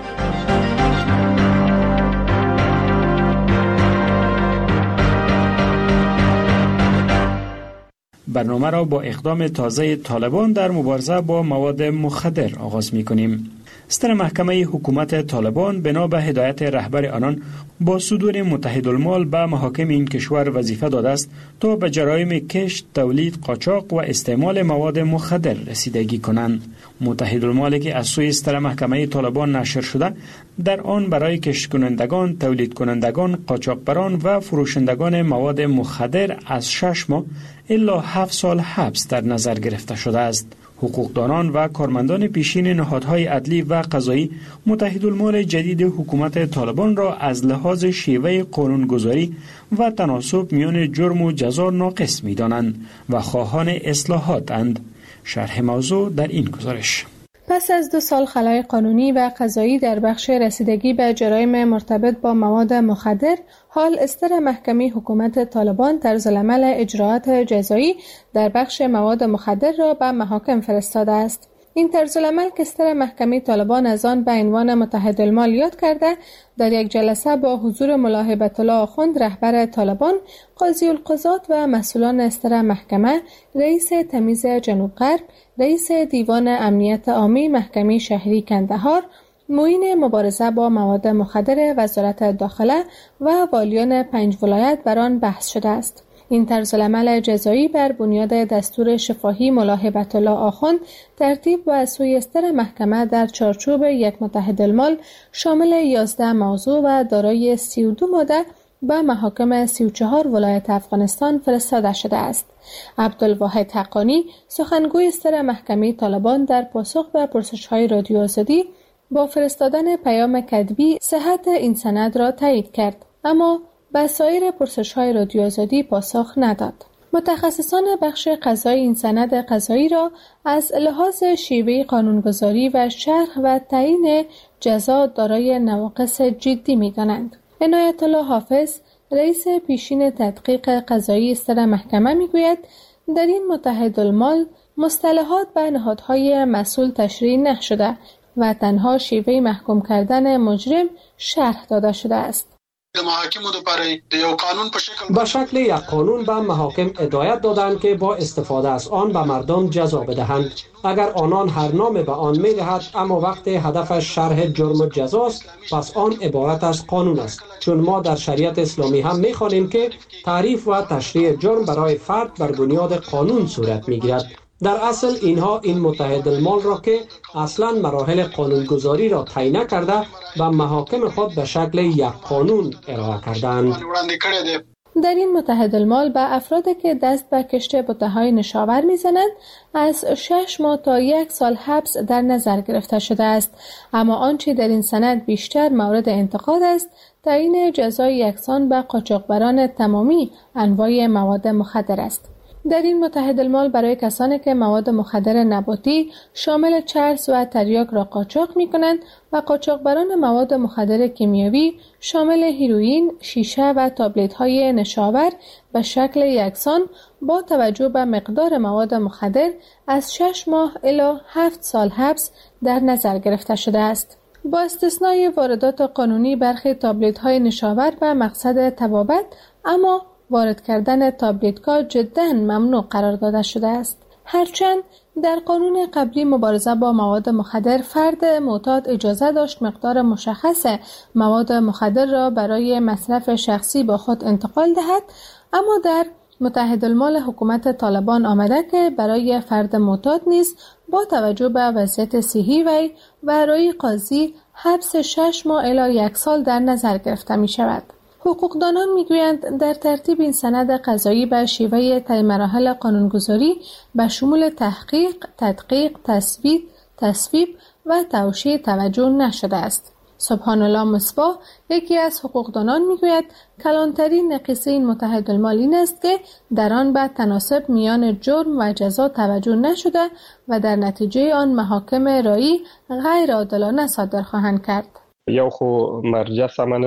برنامه را با اقدام تازه طالبان در مبارزه با مواد مخدر آغاز می کنیم. ستر محکمه حکومت طالبان بنا به هدایت رهبر آنان با صدور متحدالمال به محاکم این کشور وظیفه داده است تا به جرایم کشت، تولید، قاچاق و استعمال مواد مخدر رسیدگی کنند. متحدالمالی که از سوی ستر محکمه طالبان نشر شده در آن برای کشت کنندگان، تولید کنندگان، قاچاقبران و فروشندگان مواد مخدر از 6 ماه الا 7 سال حبس در نظر گرفته شده است. حقوقدانان و کارمندان پیشین نهادهای عدلی و قضایی متحدالمال جدید حکومت طالبان را از لحاظ شیوه قانونگذاری و تناسب میان جرم و جزا ناقص می‌دانند و خواهان اصلاحاتند. شرح موضوع در این گزارش. پس از 2 سال خلای قانونی و قضایی در بخش رسیدگی به جرایم مرتبط با مواد مخدر، حال استر محکمه حکومت طالبان طرزالعمل اجراعات جزایی در بخش مواد مخدر را به محاکم فرستاده است. این طرزالعمل که استر محکمه طالبان از آن به عنوان متحدالمال یاد کرده، در یک جلسه با حضور ملا هیبت الله آخوند رهبر طالبان، قاضی القضات و مسئولان استر محکمه، رئیس تمیز جنوب غرب، رئیس دیوان امنیت عامی محکمه شهری کندهار، معین مبارزه با مواد مخدر وزارت داخله و والیان 5 ولایت بر آن بحث شده است. این طرزالعمل جزایی بر بنیاد دستور شفاهی ملا هیبت الله آخوند ترتیب و از سوی استر محکمه در چارچوب یک متحدالمال شامل 11 موضوع و دارای 32 ماده به محاکم 34 ولایت افغانستان فرستاده شده است. عبدالواحد حقانی، سخنگوی استر محکمه طالبان، در پاسخ به پرسش‌های رادیو آزادی با فرستادن پیام کتبی صحت این سند را تایید کرد، اما به سایر پرسش‌های رادیو آزادی پاسخ نداد. متخصصان بخش قضایی این سند قضایی را از لحاظ شیوه قانونگذاری و شرح و تعیین جزا دارای نواقص جدی می‌دانند. عنایت الله حافظ، رئیس پیشین تدقیق قضایی استر محکمه میگوید در این متحدالمال مصطلحات به نهادهای مسئول تشریح نشده و تنها شیوه محکوم کردن مجرم شرح داده شده است. به شکل یک قانون به محاکم هدایت دادند که با استفاده از آن به مردم جزا بدهند. اگر آنان هر نام به آن می دهد اما وقت هدفش شرح جرم و جزاست، پس آن عبارت از قانون است، چون ما در شریعت اسلامی هم می خوانیم که تعریف و تشریح جرم برای فرد بر بنیاد قانون صورت می گیرد. در اصل اینها این متحدالمال را که اصلا مراحل قانونگذاری را طی نکرده و محاکم خود به شکل یک قانون ارائه کردند. در این متحدالمال به افرادی که دست به کشت بته‌های نشاور می‌زنند از 6 ماه تا 1 سال حبس در نظر گرفته شده است، اما آنچه در این سند بیشتر مورد انتقاد است تعیین جزای یکسان به قاچاقبران تمامی انواع مواد مخدر است. در این متحدالمال برای کسانی که مواد مخدر نباتی شامل چرس و تریاک را قاچاق می‌کنند و قاچاقبران مواد مخدر کیمیایی شامل هیروئین، شیشه و تابلت‌های نشاور به شکل یکسان با توجه به مقدار مواد مخدر از 6 ماه الی 7 سال حبس در نظر گرفته شده است. با استثنای واردات قانونی برخی تابلت‌های نشاور به مقصد طبابت، اما وارد کردن تابلت‌ها جداً ممنوع قرار داده شده است. هرچند در قانون قبلی مبارزه با مواد مخدر فرد معتاد اجازه داشت مقدار مشخص مواد مخدر را برای مصرف شخصی با خود انتقال دهد، اما در متحدالمال حکومت طالبان آمده که برای فرد معتاد نیز با توجه به وضعیت صحی وی و رأی قاضی حبس 6 ماه الی 1 سال در نظر گرفته می شود. حقوقدانان میگویند در ترتیب این سند قضایی به شیوه طی مراحل قانونگذاری به شمول تحقیق، تدقیق، تثبیت، تصویب و توشیح توجه نشده است. سبحان الله مصباح، یکی از حقوقدانان میگوید کلانترین نقیصه این متحدالمال این است که در آن به تناسب میان جرم و جزا توجه نشده و در نتیجه آن محاکم رایی غیر عادلانه صادر خواهند کرد. یو خو مرجع سمند از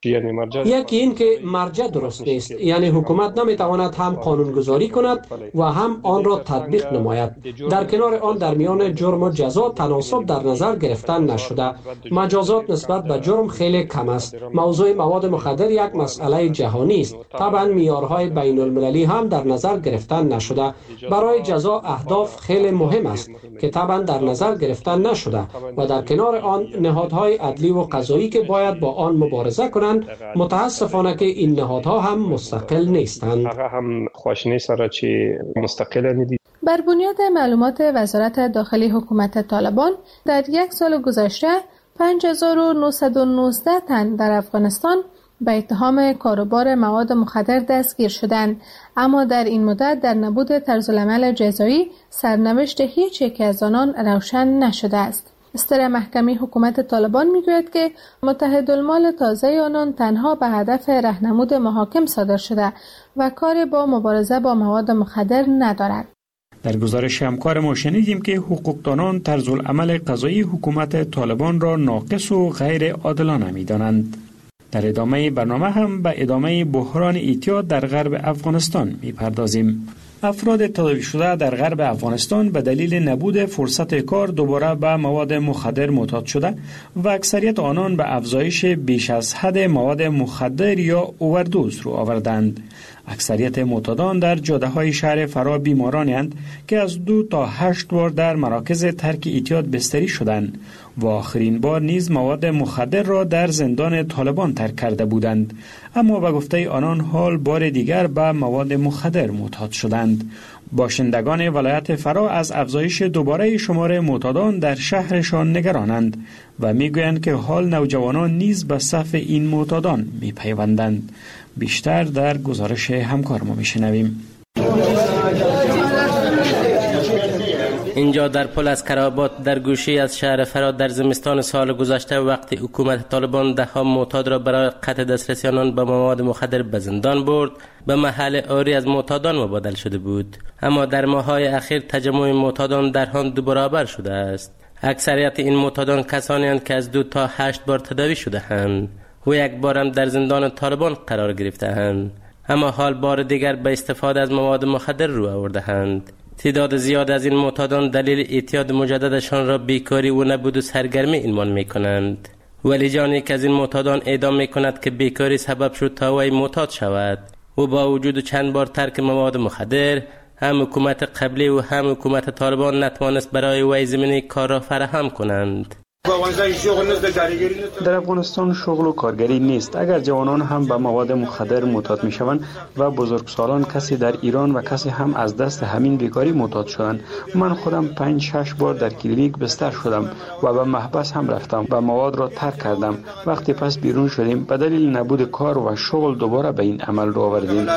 یکی این که مرجع درست نیست، یعنی حکومت نمیتواند هم قانونگذاری کند و هم آن را تطبیق نماید. در کنار آن در میان جرم و جزا تناسب در نظر گرفتن نشده. مجازات نسبت به جرم خیلی کم است. موضوع مواد مخدر یک مسئله جهانی است. طبعا معیارهای بین المللی هم در نظر گرفتن نشده. برای جزا اهداف خیلی مهم است که طبعا در نظر گرفتن نشده و در کنار آن نهادهای عدلی و قضایی که باید با آن مبارزه کنند، متاسفانه که این نهادها هم مستقل نیستند. بر بنیاد معلومات وزارت داخلی حکومت طالبان در یک سال گذشته 5919 تن در افغانستان به اتهام کاروبار مواد مخدر دستگیر شدند، اما در این مدت در نبود طرزالعمل جزایی سرنوشت هیچ یک از آنان روشن نشده است. استر محکمی حکومت طالبان میگوید که متحدالمال تازه آنان تنها به هدف راهنمود محاکم صادر شده و کاری با مبارزه با مواد مخدر ندارد. در گزارش همکار ما شنیدیم که حقوقدانان طرزالعمل قضایی حکومت طالبان را ناقص و غیر عادلانه می‌دانند. در ادامه برنامه هم به ادامه بحران اعتیاد در غرب افغانستان می‌پردازیم. افراد تداوی شده در غرب افغانستان به دلیل نبود فرصت کار دوباره به مواد مخدر معتاد شده و اکثریت آنان به افزایش بیش از حد مواد مخدر یا اووردوز رو آوردند. اکثریت معتادان در جاده‌های شهر فرا بیمارانند که از 2 تا 8 بار در مراکز ترک اعتیاد بستری شدند و آخرین بار نیز مواد مخدر را در زندان طالبان ترک کرده بودند، اما به گفته آنان حال بار دیگر به مواد مخدر معتاد شدند. باشندگان ولایت فرا از افزایش دوباره شمار معتادان در شهرشان نگرانند و میگویند که حال نوجوانان نیز به صف این معتادان میپیوندند. بیشتر در گزارش همکار ما میشنویم. اینجا در پل از کرابات در گوشی از شهر فرا در زمستان سال گذشته وقتی حکومت طالبان ده‌ها معتاد را برای قطع دسترسی آنان به مواد مخدر به زندان برد، به محل آری از معتادان مبادل شده بود. اما در ماه‌های اخیر تجمع معتادان در هم 2 برابر شده است. اکثریت این معتادان کسانی هستند که از 2 تا 8 بار تداوی شده اند و 1 بار هم در زندان طالبان قرار گرفته اند، اما حال بار دیگر به استفاده از مواد مخدر رو آورده اند. تعداد زیاد از این معتادان دلیل اعتیاد مجددشان را بیکاری و نبود و سرگرمی عنوان می‌کنند. ولی جانی که از این معتادان اعدام می‌کند که بیکاری سبب شد تا وی معتاد شود و با وجود چند بار ترک مواد مخدر، هم حکومت قبلی و هم حکومت طالبان نتوانست برای وی زمینه کار را فراهم کنند. در افغانستان شغل و کارگری نیست. اگر جوانان هم به مواد مخدر معتاد می شوند و بزرگسالان کسی در ایران و کسی هم از دست همین بیکاری معتاد شدند. من خودم 5-6 بار در کلینیک بستر شدم و به محبس هم رفتم و مواد را ترک کردم. وقتی پس بیرون شدیم به دلیل نبود کار و شغل دوباره به این عمل رو آوردیم.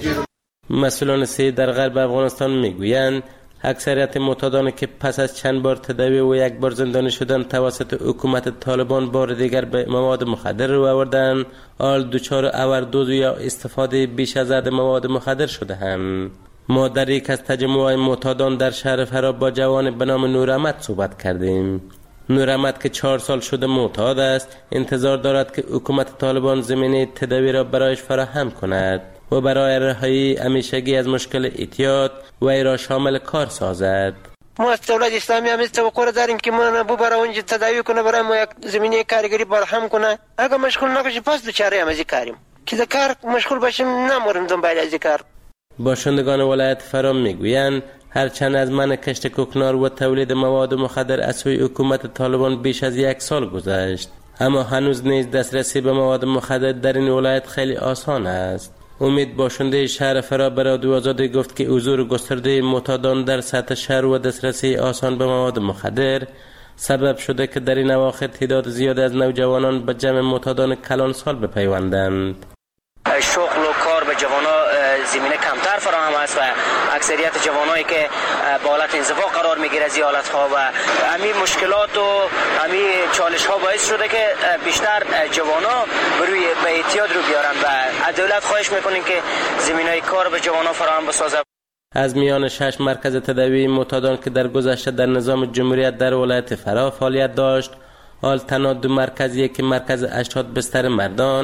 مسئولان صحی در غرب افغانستان میگویند اکثریت معتادانی که پس از چند بار تداوی و 1 بار زندانی شدن توسط حکومت طالبان بار دیگر به مواد مخدر رو آوردن، حال دچار اوردوز یا استفاده بیش از حد مواد مخدر شده هم. ما در یک از تجمع‌های معتادان در شهر فرا با جوان به نام نوراحمد صحبت کردیم. نوراحمد که 4 سال شده معتاد است، انتظار دارد که حکومت طالبان زمینه تداوی را برایش فراهم کند و برای رهایی همیشگی از مشکل اعتیاد و ای را شامل کار سازد. ما از دولت اسلامی هم توقع داریم که ما برای اونجا تداوی کنه، برای ما یک زمینه کارگری فراهم کنه. اگر مشغول نباشیم پس دوچاره هم از این کاریم که در کار مشغول باشیم، نموریم دنبال از این کار. باشندگان ولایت فرا میگویند هرچند از منع کشت کوکنار و تولید مواد مخدر از سوی حکومت طالبان بیش از 1 سال گذشت، اما هنوز نیز دسترسی به مواد مخدر در این ولایت خیلی آسان است. امید باشنده شهر فرا به رادیو آزادی گفت که حضور گسترده معتادان در سطح شهر و دسترسی آسان به مواد مخدر سبب شده که در این اواخر تعداد زیاد از نوجوانان به جمع معتادان کلان سال بپیوندند. شغل و کار به جوانان زمینه کمتر فراهم است و اکثریت جوانایی که با حالت انزوا قرار میگیره از حالت‌ها و همین مشکلات و همین چالش‌ها باعث شده که بیشتر جوانا روی به اعتیاد رو بیارن و از دولت خواهش میکنیم که زمینه‌های کار به جوانا فراهم بسازه. از میان 6 مرکز تداوی معتادان که در گذشته در نظام جمهوریت در ولایت فرا فعالیت داشت، حال تنها 2 مرکزیه که مرکز 80 بستر مردان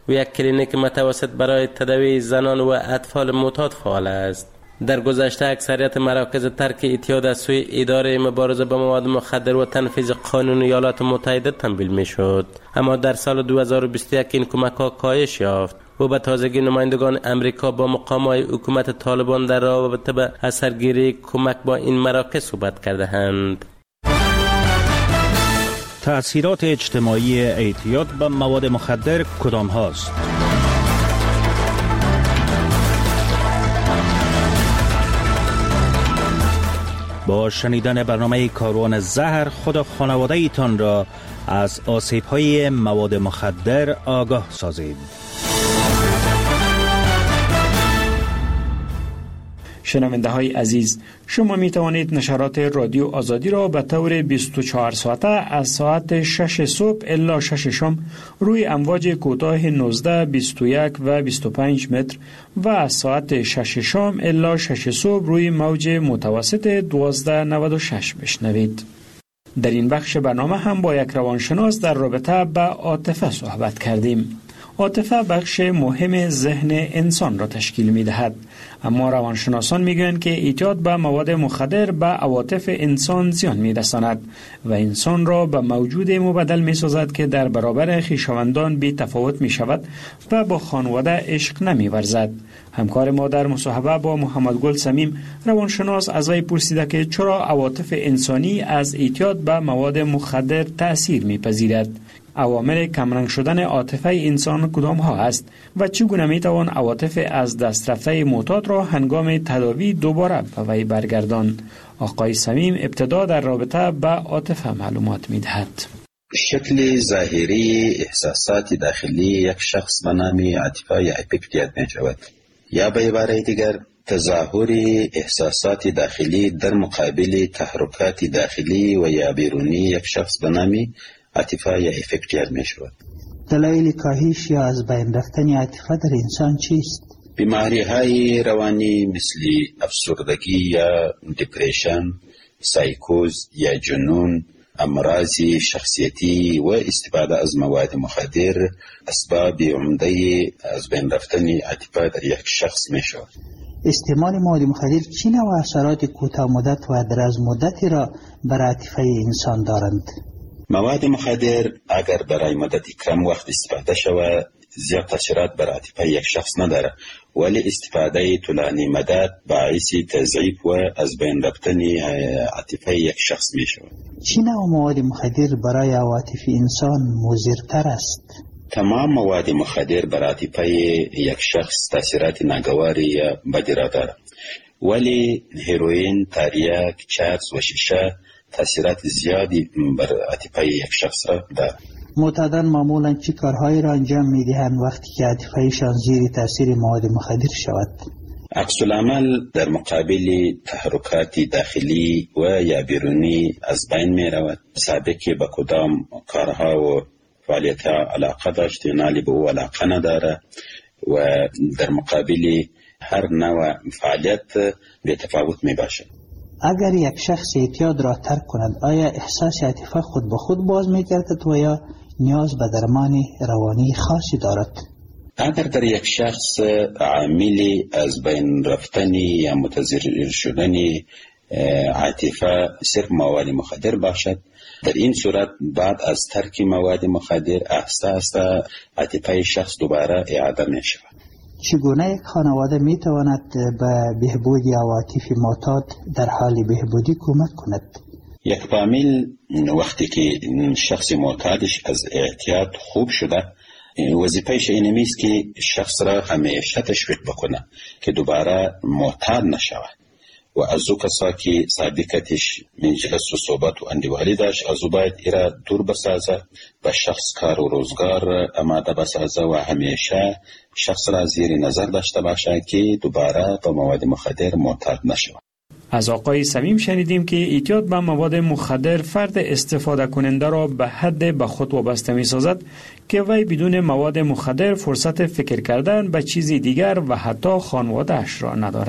و یک کلینیک متوسط برای تداوی زنان و اطفال معتاد فعال است. در گذشته اکثریت مراکز ترک اعتیاد از سوی اداره مبارزه با مواد مخدر و تنفیذ قانون ایالات متحده تمویل میشد، اما در سال 2021 این کمک‌ها کاهش یافت و به تازگی نمایندگان امریکا با مقام‌های حکومت طالبان در رابطه با اثرگیری کمک با این مراکز صحبت کرده‌اند. تأثیرات اجتماعی اعتیاد به مواد مخدر کدام هاست؟ با شنیدن برنامه کاروان زهر خود خانواده ایتان را از آسیب‌های مواد مخدر آگاه سازید. شنونده های عزیز، شما می توانید نشرات رادیو آزادی را به طور 24 ساعته از ساعت 6 صبح الی 6 شام روی امواج کوتاه 19، 21 و 25 متر و از ساعت 6 شام الی 6 صبح روی موج متوسط 1296 بشنوید. در این بخش برنامه هم با یک روانشناس در رابطه با عاطفه صحبت کردیم. عاطفه بخش مهم ذهن انسان را تشکیل می دهد، اما روانشناسان می گویند که اعتیاد به مواد مخدر به عواطف انسان زیان می رساند و انسان را به موجود مبدل می سازد که در برابر خویشاوندان بی تفاوت می شود و با خانواده عشق نمی ورزد. همکار ما در مصاحبه با محمدگل صمیم روانشناس از وی پرسیده که چرا عواطف انسانی از اعتیاد به مواد مخدر تأثیر می پذیرد. عوامل کمرنگ شدن عاطفه انسان کدام ها است و چگونه می توان عواطف از دست رفته معتاد را هنگام تداوی دوباره به وی برگردان؟ آقای صمیم ابتدا در رابطه با عاطفه معلومات می دهد. شکل ظاهری احساسات داخلی یک شخص به نام عاطفه یا افکتیت می شود، یا به عبارت دیگر تظاهر احساسات داخلی در مقابل تحرکات داخلی و یا بیرونی یک شخص به نام عاطفه یا افکتیت می شود. دلایل کاهش یا از بین رفتن عاطفه در انسان چیست؟ بیماری های روانی مثل افسردگی یا دپریشن، سایکوز یا جنون، امراض شخصیتی و استفاده از مواد مخدر اسباب عمده از بین رفتن عاطفه در یک شخص می شود. استعمال مواد مخدر چه نوع اثرات کوتاه مدت و دراز مدتی را بر عاطفه انسان دارند؟ مواد مخدر اگر برای مدت کم وقت استفاده شود زیاد تاثیرات بر عاطفه یک شخص نداره، ولی استفاده طولانی مدت باعث تضعیف و از بین رفتن عاطفه یک شخص می شود. چه نوع مواد مخدر برای عواطف انسان مضرتر است؟ تمام مواد مخدر بر عاطفه یک شخص تاثیرات ناگواری یا بدی را داره، ولی هیروئین، تریاک، چرس و شیشه تاثیرات زیادی بر عاطفه یک شخص را دارد. معتادان معمولا چه کارهایی را انجام می‌دهند وقتی که عاطفه‌شان زیر تاثیر مواد مخدر شود؟ عکس العمل در مقابل تحرکات داخلی و یا بیرونی از بین می رود. سابقی به کدام کارها و فعالیت‌ها علاقه داشته، نالی به او علاقه نداره و در مقابل هر نوع فعالیت به تفاوت می باشد. اگر یک شخص اعتیاد را ترک کند آیا احساس عاطفه خود به خود باز می‌گردد و یا نیاز به درمان روانی خاصی دارد؟ اگر در یک شخص عاملی از بین رفتن یا متضرر شدن عاطفه صرف مواد مخدر باشد، در این صورت بعد از ترک مواد مخدر آهسته آهسته عاطفه شخص دوباره اعاده می شود. چگونه یک خانواده می تواند به بهبود عواطف معتاد در حال بهبودی کمک کند؟ یک فامیل وقتی که شخص معتادش از اعتیاد خوب شده، وظیفه‌اش این نیست که شخص را همیشه تشویق بکنه که دوباره معتاد نشود و از او کسا که سابقتش مجلس و صحبت و اندیوالی داشت از او باید ایرا دور بسازه، به شخص کار و روزگار آماده بسازه و همیشه شخص را زیر نظر داشته باشه که دوباره به مواد مخدر معتاد نشود. از آقای صمیم شنیدیم که اعتیاد به مواد مخدر فرد استفاده کننده را به حد به خود وابسته می سازد که وی بدون مواد مخدر فرصت فکر کردن به چیزی دیگر و حتی خانواده‌اش را ندارد.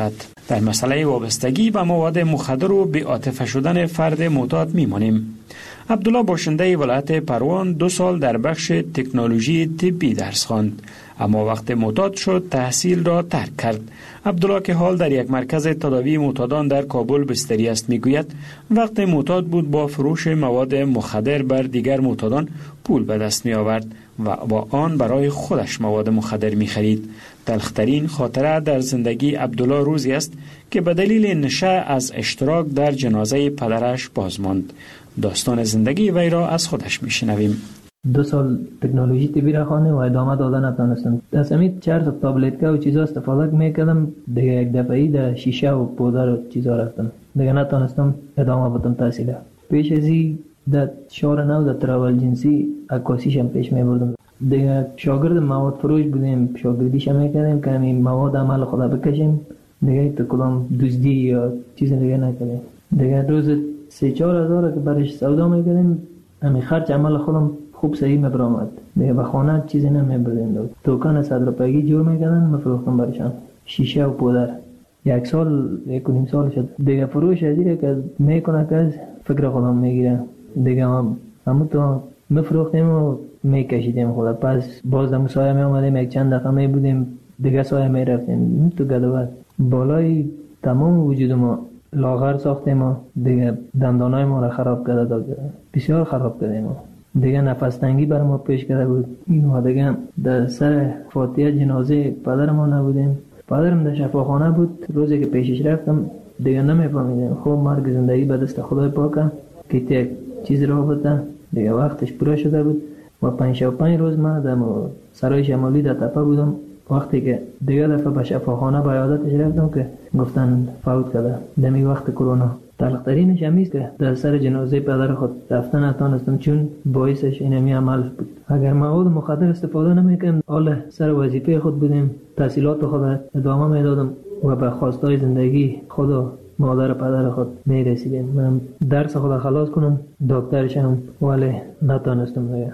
در مسئله وابستگی به مواد مخدر و بی‌عاطفه شدن فرد معتاد میمانیم. عبدالله باشنده ولایت پروان 2 سال در بخش تکنولوژی طبی درس خواند، اما وقت معتاد شد تحصیل را ترک کرد. عبدالله که حال در یک مرکز تداوی معتادان در کابل بستری است میگوید وقت معتاد بود با فروش مواد مخدر بر دیگر معتادان پول به دست می آورد و با آن برای خودش مواد مخدر می خرید. تلخترین خاطره در زندگی عبدالله روزی است که به دلیل نشه از اشتراک در جنازه پدرش باز ماند. داستان زندگی وی را از خودش می شنویم. 2 سال تکنولوژی طبی را خوانده و ادامه دادن نتونستم. از همین 4 تا تابلت و چیزا استفاده میکردم. دیگه یک دفعه‌ای در شیشه و پودر و چیزا رفتم. دیگه نتونستم ادامه بدم تحصیل. پیش از این در شهر نو در تراول جنسی عکاسیشم پیش میبردم. دیگه شاگرد مواد فروش بودیم، شاگردیش میکردیم که همین مواد عمل خدا بکشیم. دیگه تو کدام دزدی یا چیز دیگه نکردیم. دیگه روز 3-4 هزار که برش سودا میکردیم، همین خرج عمل خودم خوب صحیح میبرامد. دیگه به خانه چیزی نمیبردیم. توکان 100 روپیگی جور میکردن میفروختم برشان شیشه و پودر. 1 سال 1.5 سال شد. دیگه فروش ازیره که میکنه که از فکر خودم میگیره. دیگه همون تو میفروختیم و میکشیدیم خدا. پس باز دم سایه میامدیم، یک چند دفعه میبودیم دیگه سایه میرفتیم تو گدوات. بالای تمام وجود ما لاغر ساختیم و دیگه دندانای ما را خراب کرده، بسیار خراب کردیم. دیگه نفس تنگی بر ما پیش کرده بود. و دیگه در سر فاتحه جنازه پدر ما نبودیم. پدرم در شفاخانه بود. روزی که پیشش رفتم دیگه نمیفهمیدم. خب مرگ زندگی به دست خدای پاکه که یک چیز را بده. دیگه وقتش پورا شده بود و 5 روز من در سرای شمالی در تپه بودم. وقتی که دیگه دفعه به شفاخانه به عیادتش رفتم که گفتن فوت کرده. دمی وقت کرونا. تلخترینش همیست که در سر جنازه پدر خود رفتن نتونستم، چون باعثش اینمی عمل بود. اگر مواد مخدر استفاده نمیکردم، حالا سر وظیفه خود بودیم، تحصیلات خود ادامه میدادم و به خواستای زندگی خود و مادر پدر خود میرسیدیم. من درس خود خلاص کنم، دکتر شم، ولی نتونستم دیگه.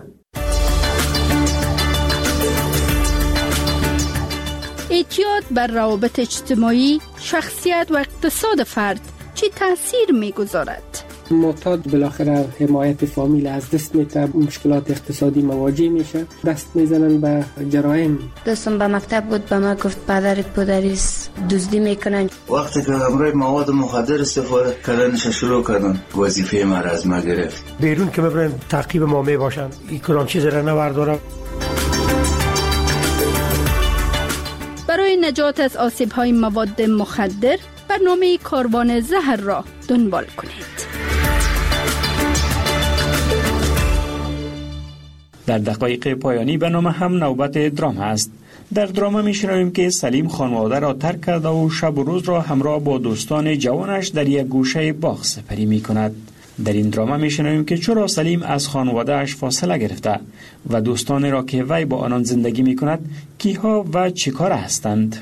اعتیاد بر روابط اجتماعی، شخصیت و اقتصاد فرد چی تاثیر میگذارد؟ معتاد بالاخره حمایت فامیل از دست میده، مشکلات اقتصادی مواجه میشه، دست میزنن به جرایم. دوستم به مکتب بود، به ما گفت پدرت پدریست دزدی میکنن. وقتی که همراه مواد مخدر استفاده کردنش شروع کردن، وظیفه ما را از ما گرفت. بیرون که میبرن تعقیب ما میباشن، این کدام چیز را نوردارم. برای نجات از آسیب‌های مواد مخدر برنامه کاروان زهر را دنبال کنید. در دقایق پایانی برنامه هم نوبت درام است. در درام میشنویم که سلیم خانواده را ترک کرده و شب و روز را همراه با دوستان جوانش در یک گوشه باغ سپری می کند. در این درام میشنویم که چرا سلیم از خانواده اش فاصله گرفته و دوستان را که وی با آنان زندگی می کند کیها و چیکار هستند.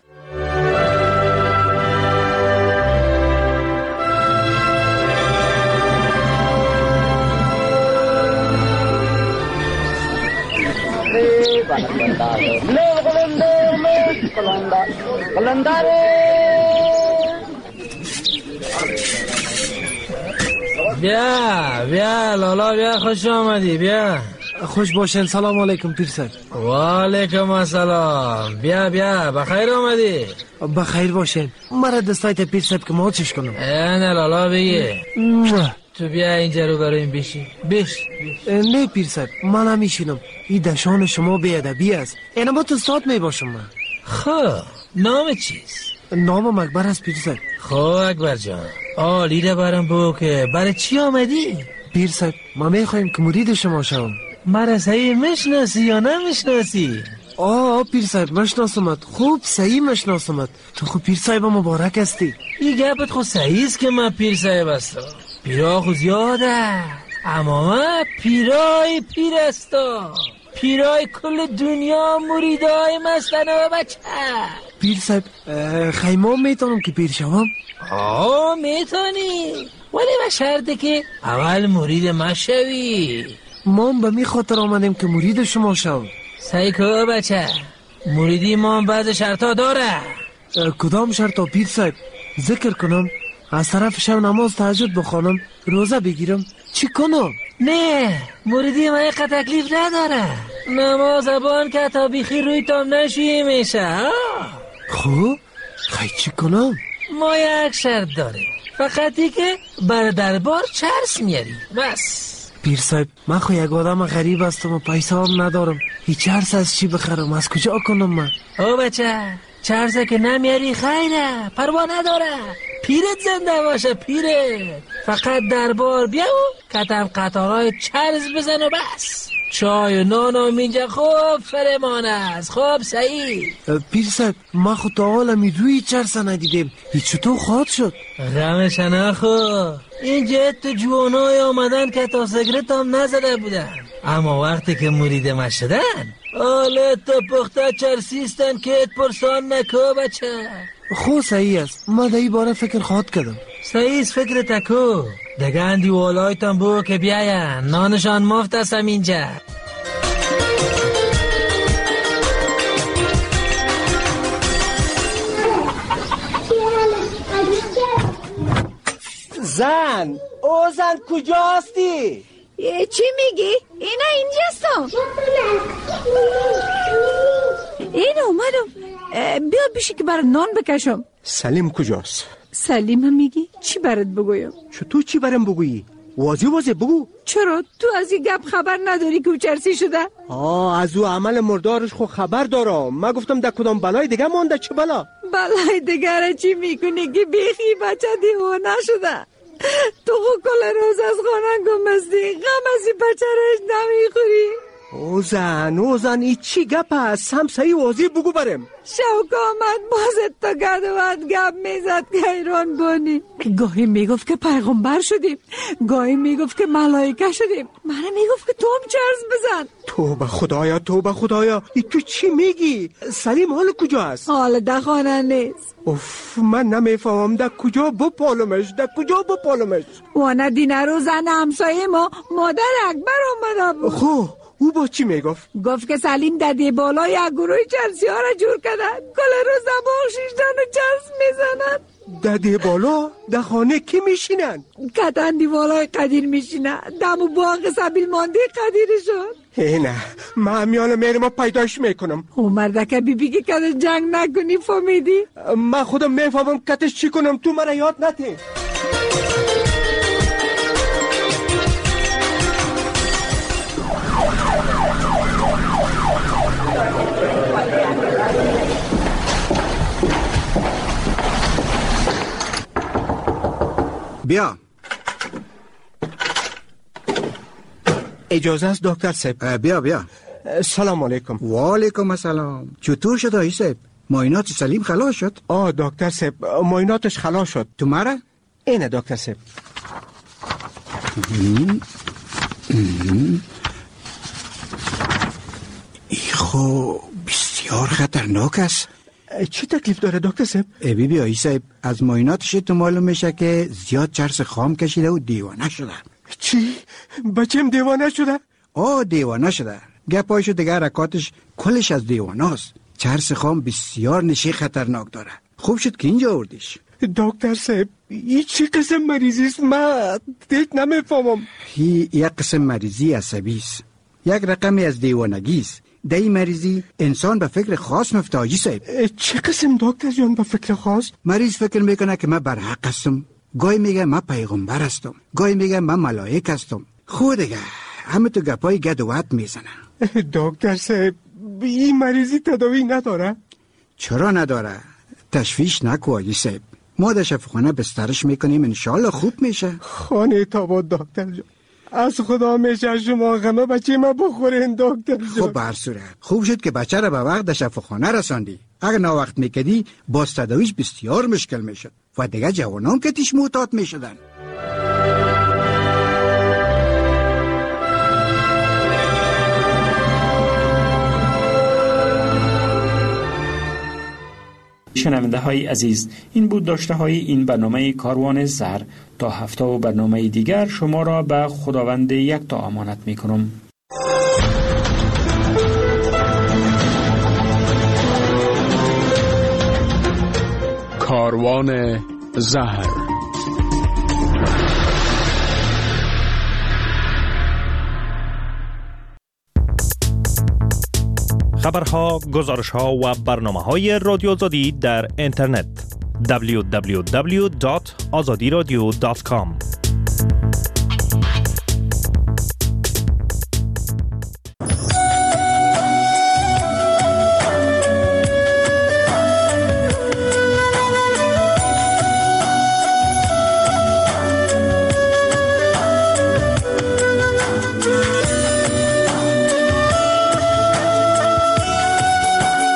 بیا لالا بیا، خوش آمدی. بیا خوش باشین. سلام علیکم پیرسر. و علیکم السلام. بیا بخیر آمدی. بخیر باشین. مرا دستایت پیرسر که ما چش کنم. نه لالا بگی. تو بیا اینجا رو برای این بیش. نه پیرسر، من همیشینم. این دشان شما بیادبی است. اینا با تو سات می باشم من. خب نام چیست؟ نامم اکبر است پیرسر. خب اکبر جان، عالی برام بگو که برای چی آمدی؟ پیرسر ما میخوایم که مرید شما شوم. مرا صحیح میشناسی یا نمیشناسی؟ پیرسر مشناسمت، خوب صحیح مشناسمت. تو خوب پیرسر مبارک هستی. این گپت خود صحیح است که من پیرسر هستم. پیرا خود زیاده، اما من پیرای پیر هستم. پیرای کل دنیا مریدای مستن و بچه. پیر صاحب خیمه میتونم که پیر شوم؟ میتونی، ولی به شرطه که اول مرید ما شوی. ما به می خاطر آمدیم که مرید شما شوم. سعی که بچه، مریدی ما بعض شرطا داره. کدام شرط پیر صاحب؟ ذکر کنم، از طرف شب نماز تهجد بخوانم، روزه بگیرم، چی کنم؟ نه موردی ما یک تکلیف نداره. نماز بان که تا بیخی روی تام نشویی میشه. خوب خیلی چی کنم؟ ما یک شرط داریم، فقطی که بر دربار چرس میاری بس. پیر صاحب من خو یک آدم غریب هستم و پیسه هم ندارم، هیچ چرس از چی بخرم؟ از کجا کنم من؟ او بچه چرسه که نمیاری خیره، پروا نداره، پیرت زنده باشه پیرت. فقط دربار بیا و کتم قطارهای چرس بزن و بس. چای و نان و اینجا خوب فرمانه است. خوب سعید پیر صاحب ما خود تا حالا روی چرس ندیدیم، هیچ چطور خواهد شد؟ غمش نخو، اینجا تو جوانای آمدن که تا سگرت هم نزده بودن، اما وقتی که مرید ما شدن آله تا پخته چرسیستن که ات پرسان نکو بچه. خو صحیح است، ما در این باره فکر خواهد کردم. صحیح فکر تکو دگه اندی والایتان بو که بیاین، نانشان مفت هستم اینجا. زن او زن کجاستی؟ چی میگی؟ اینا اینجاستم. این اومدم، بیا بیشی که برای نان بکشم. سلیم کجاست؟ سلیم هم میگی؟ چی برات بگویم؟ چطور چی برام بگویی؟ واضح بگو. چرا؟ تو از این گپ خبر نداری که او چرسی شده؟ از او عمل مردارش خو خبر دارم. من گفتم در کدام بلای دیگه مانده. چه بلا؟ بلای دیگه را چی میکنی که بیخی بچه دیوانه شده؟ تو خو کل روز از خانه گمستی، غم از این بچه رش نمیخوری. او زن ای چی گپ است؟ هم صحیح واضح بگو برم. شوک آمد بازت تا گدوات گپ میزد که ایران بانی. گاهی میگفت که پیغمبر شدیم، گاهی میگفت که ملائکه شدیم، من میگفت که تو هم چرس بزن. توبه خدایا ای تو چی میگی؟ سلیم حال کجا است؟ حال در خانه نیست. اوف من نمیفهمم در کجا بپالمش. وانا دینه رو زن همسایه ما مادر اکبر آمده بود. خو او با چی میگفت؟ گفت که سلیم ددی بالا یک گروه چرسی ها را جور کردن، کل روز دماغ شیشتن و چرس میزنن. ددی بالا در خانه کی میشینن؟ کتن دیوالای قدیر میشینن، دم و باغ سبیل مانده قدیرشون. نه من همیان میرم پیداش میکنم. او مردکه بیبی که کتش جنگ نکنی فهمیدی؟ من خودم میفهمم کتش چی کنم، تو مرا یاد نده. بیا اجازه است دکتر صاحب؟ بیا سلام علیکم. و علیکم السلام. چطور شد آقای صاحب؟ معاینات سلیم خلاص شد؟ دکتر صاحب معایناتش خلاص شد. تو مرا؟ اینه دکتر صاحب. خو بسیار خطرناک است. چی تکلیف داره دکتر صاحب؟ بی آقای صاحب از معایناتش تو معلوم میشه که زیاد چرس خام کشیده و دیوانه شده. چی؟ بچم دیوانه شده؟ دیوانه شده. گپایشو دیگه حرکاتش کلش از دیوانه است. چرس خام بسیار نشی خطرناک داره. خوب شد که اینجا آوردیش. دکتر صاحب این چی قسم مریضی است؟ من دیگه نمیفهمم. یک قسم مریضی عصبی است، یک رقمی از دیوانگی است. در این مریضی انسان به فکر خاص مفته حاجی صاحب. چه قسم دکتر جان به فکر خاص؟ مریض فکر میکنه که من برحق هستم، گاهی میگه من پیغمبر هستم، گاهی میگه من ملائک هستم. خود دیگه همه تو گپای گد و وط میزنه. دکتر صاحب این مریضی تداوی نداره؟ چرا نداره؟ تشویش نکو حاجی صاحب، ما در شفاخانه بسترش میکنیم، انشالله خوب میشه. خانه تاباد دکتر جان، از خدا میشه شما غمه بچه ما بخورین دکتر جان. خب بر صورت خوب شد که بچه را به وقت در شفاخانه رساندی. اگر نا وقت میکدی باز تداویش بسیار مشکل میشد و دیگه جوانان که تیش معتاد میشدن. شنونده های عزیز، این بود داشته های این برنامه کاروان زر. تا هفته و برنامه دیگر شما را به خداوند یکتا امانت می کنم. کاروان زهر. خبرها، گزارشها و برنامه‌های رادیو آزادی در اینترنت www.azadiradio.com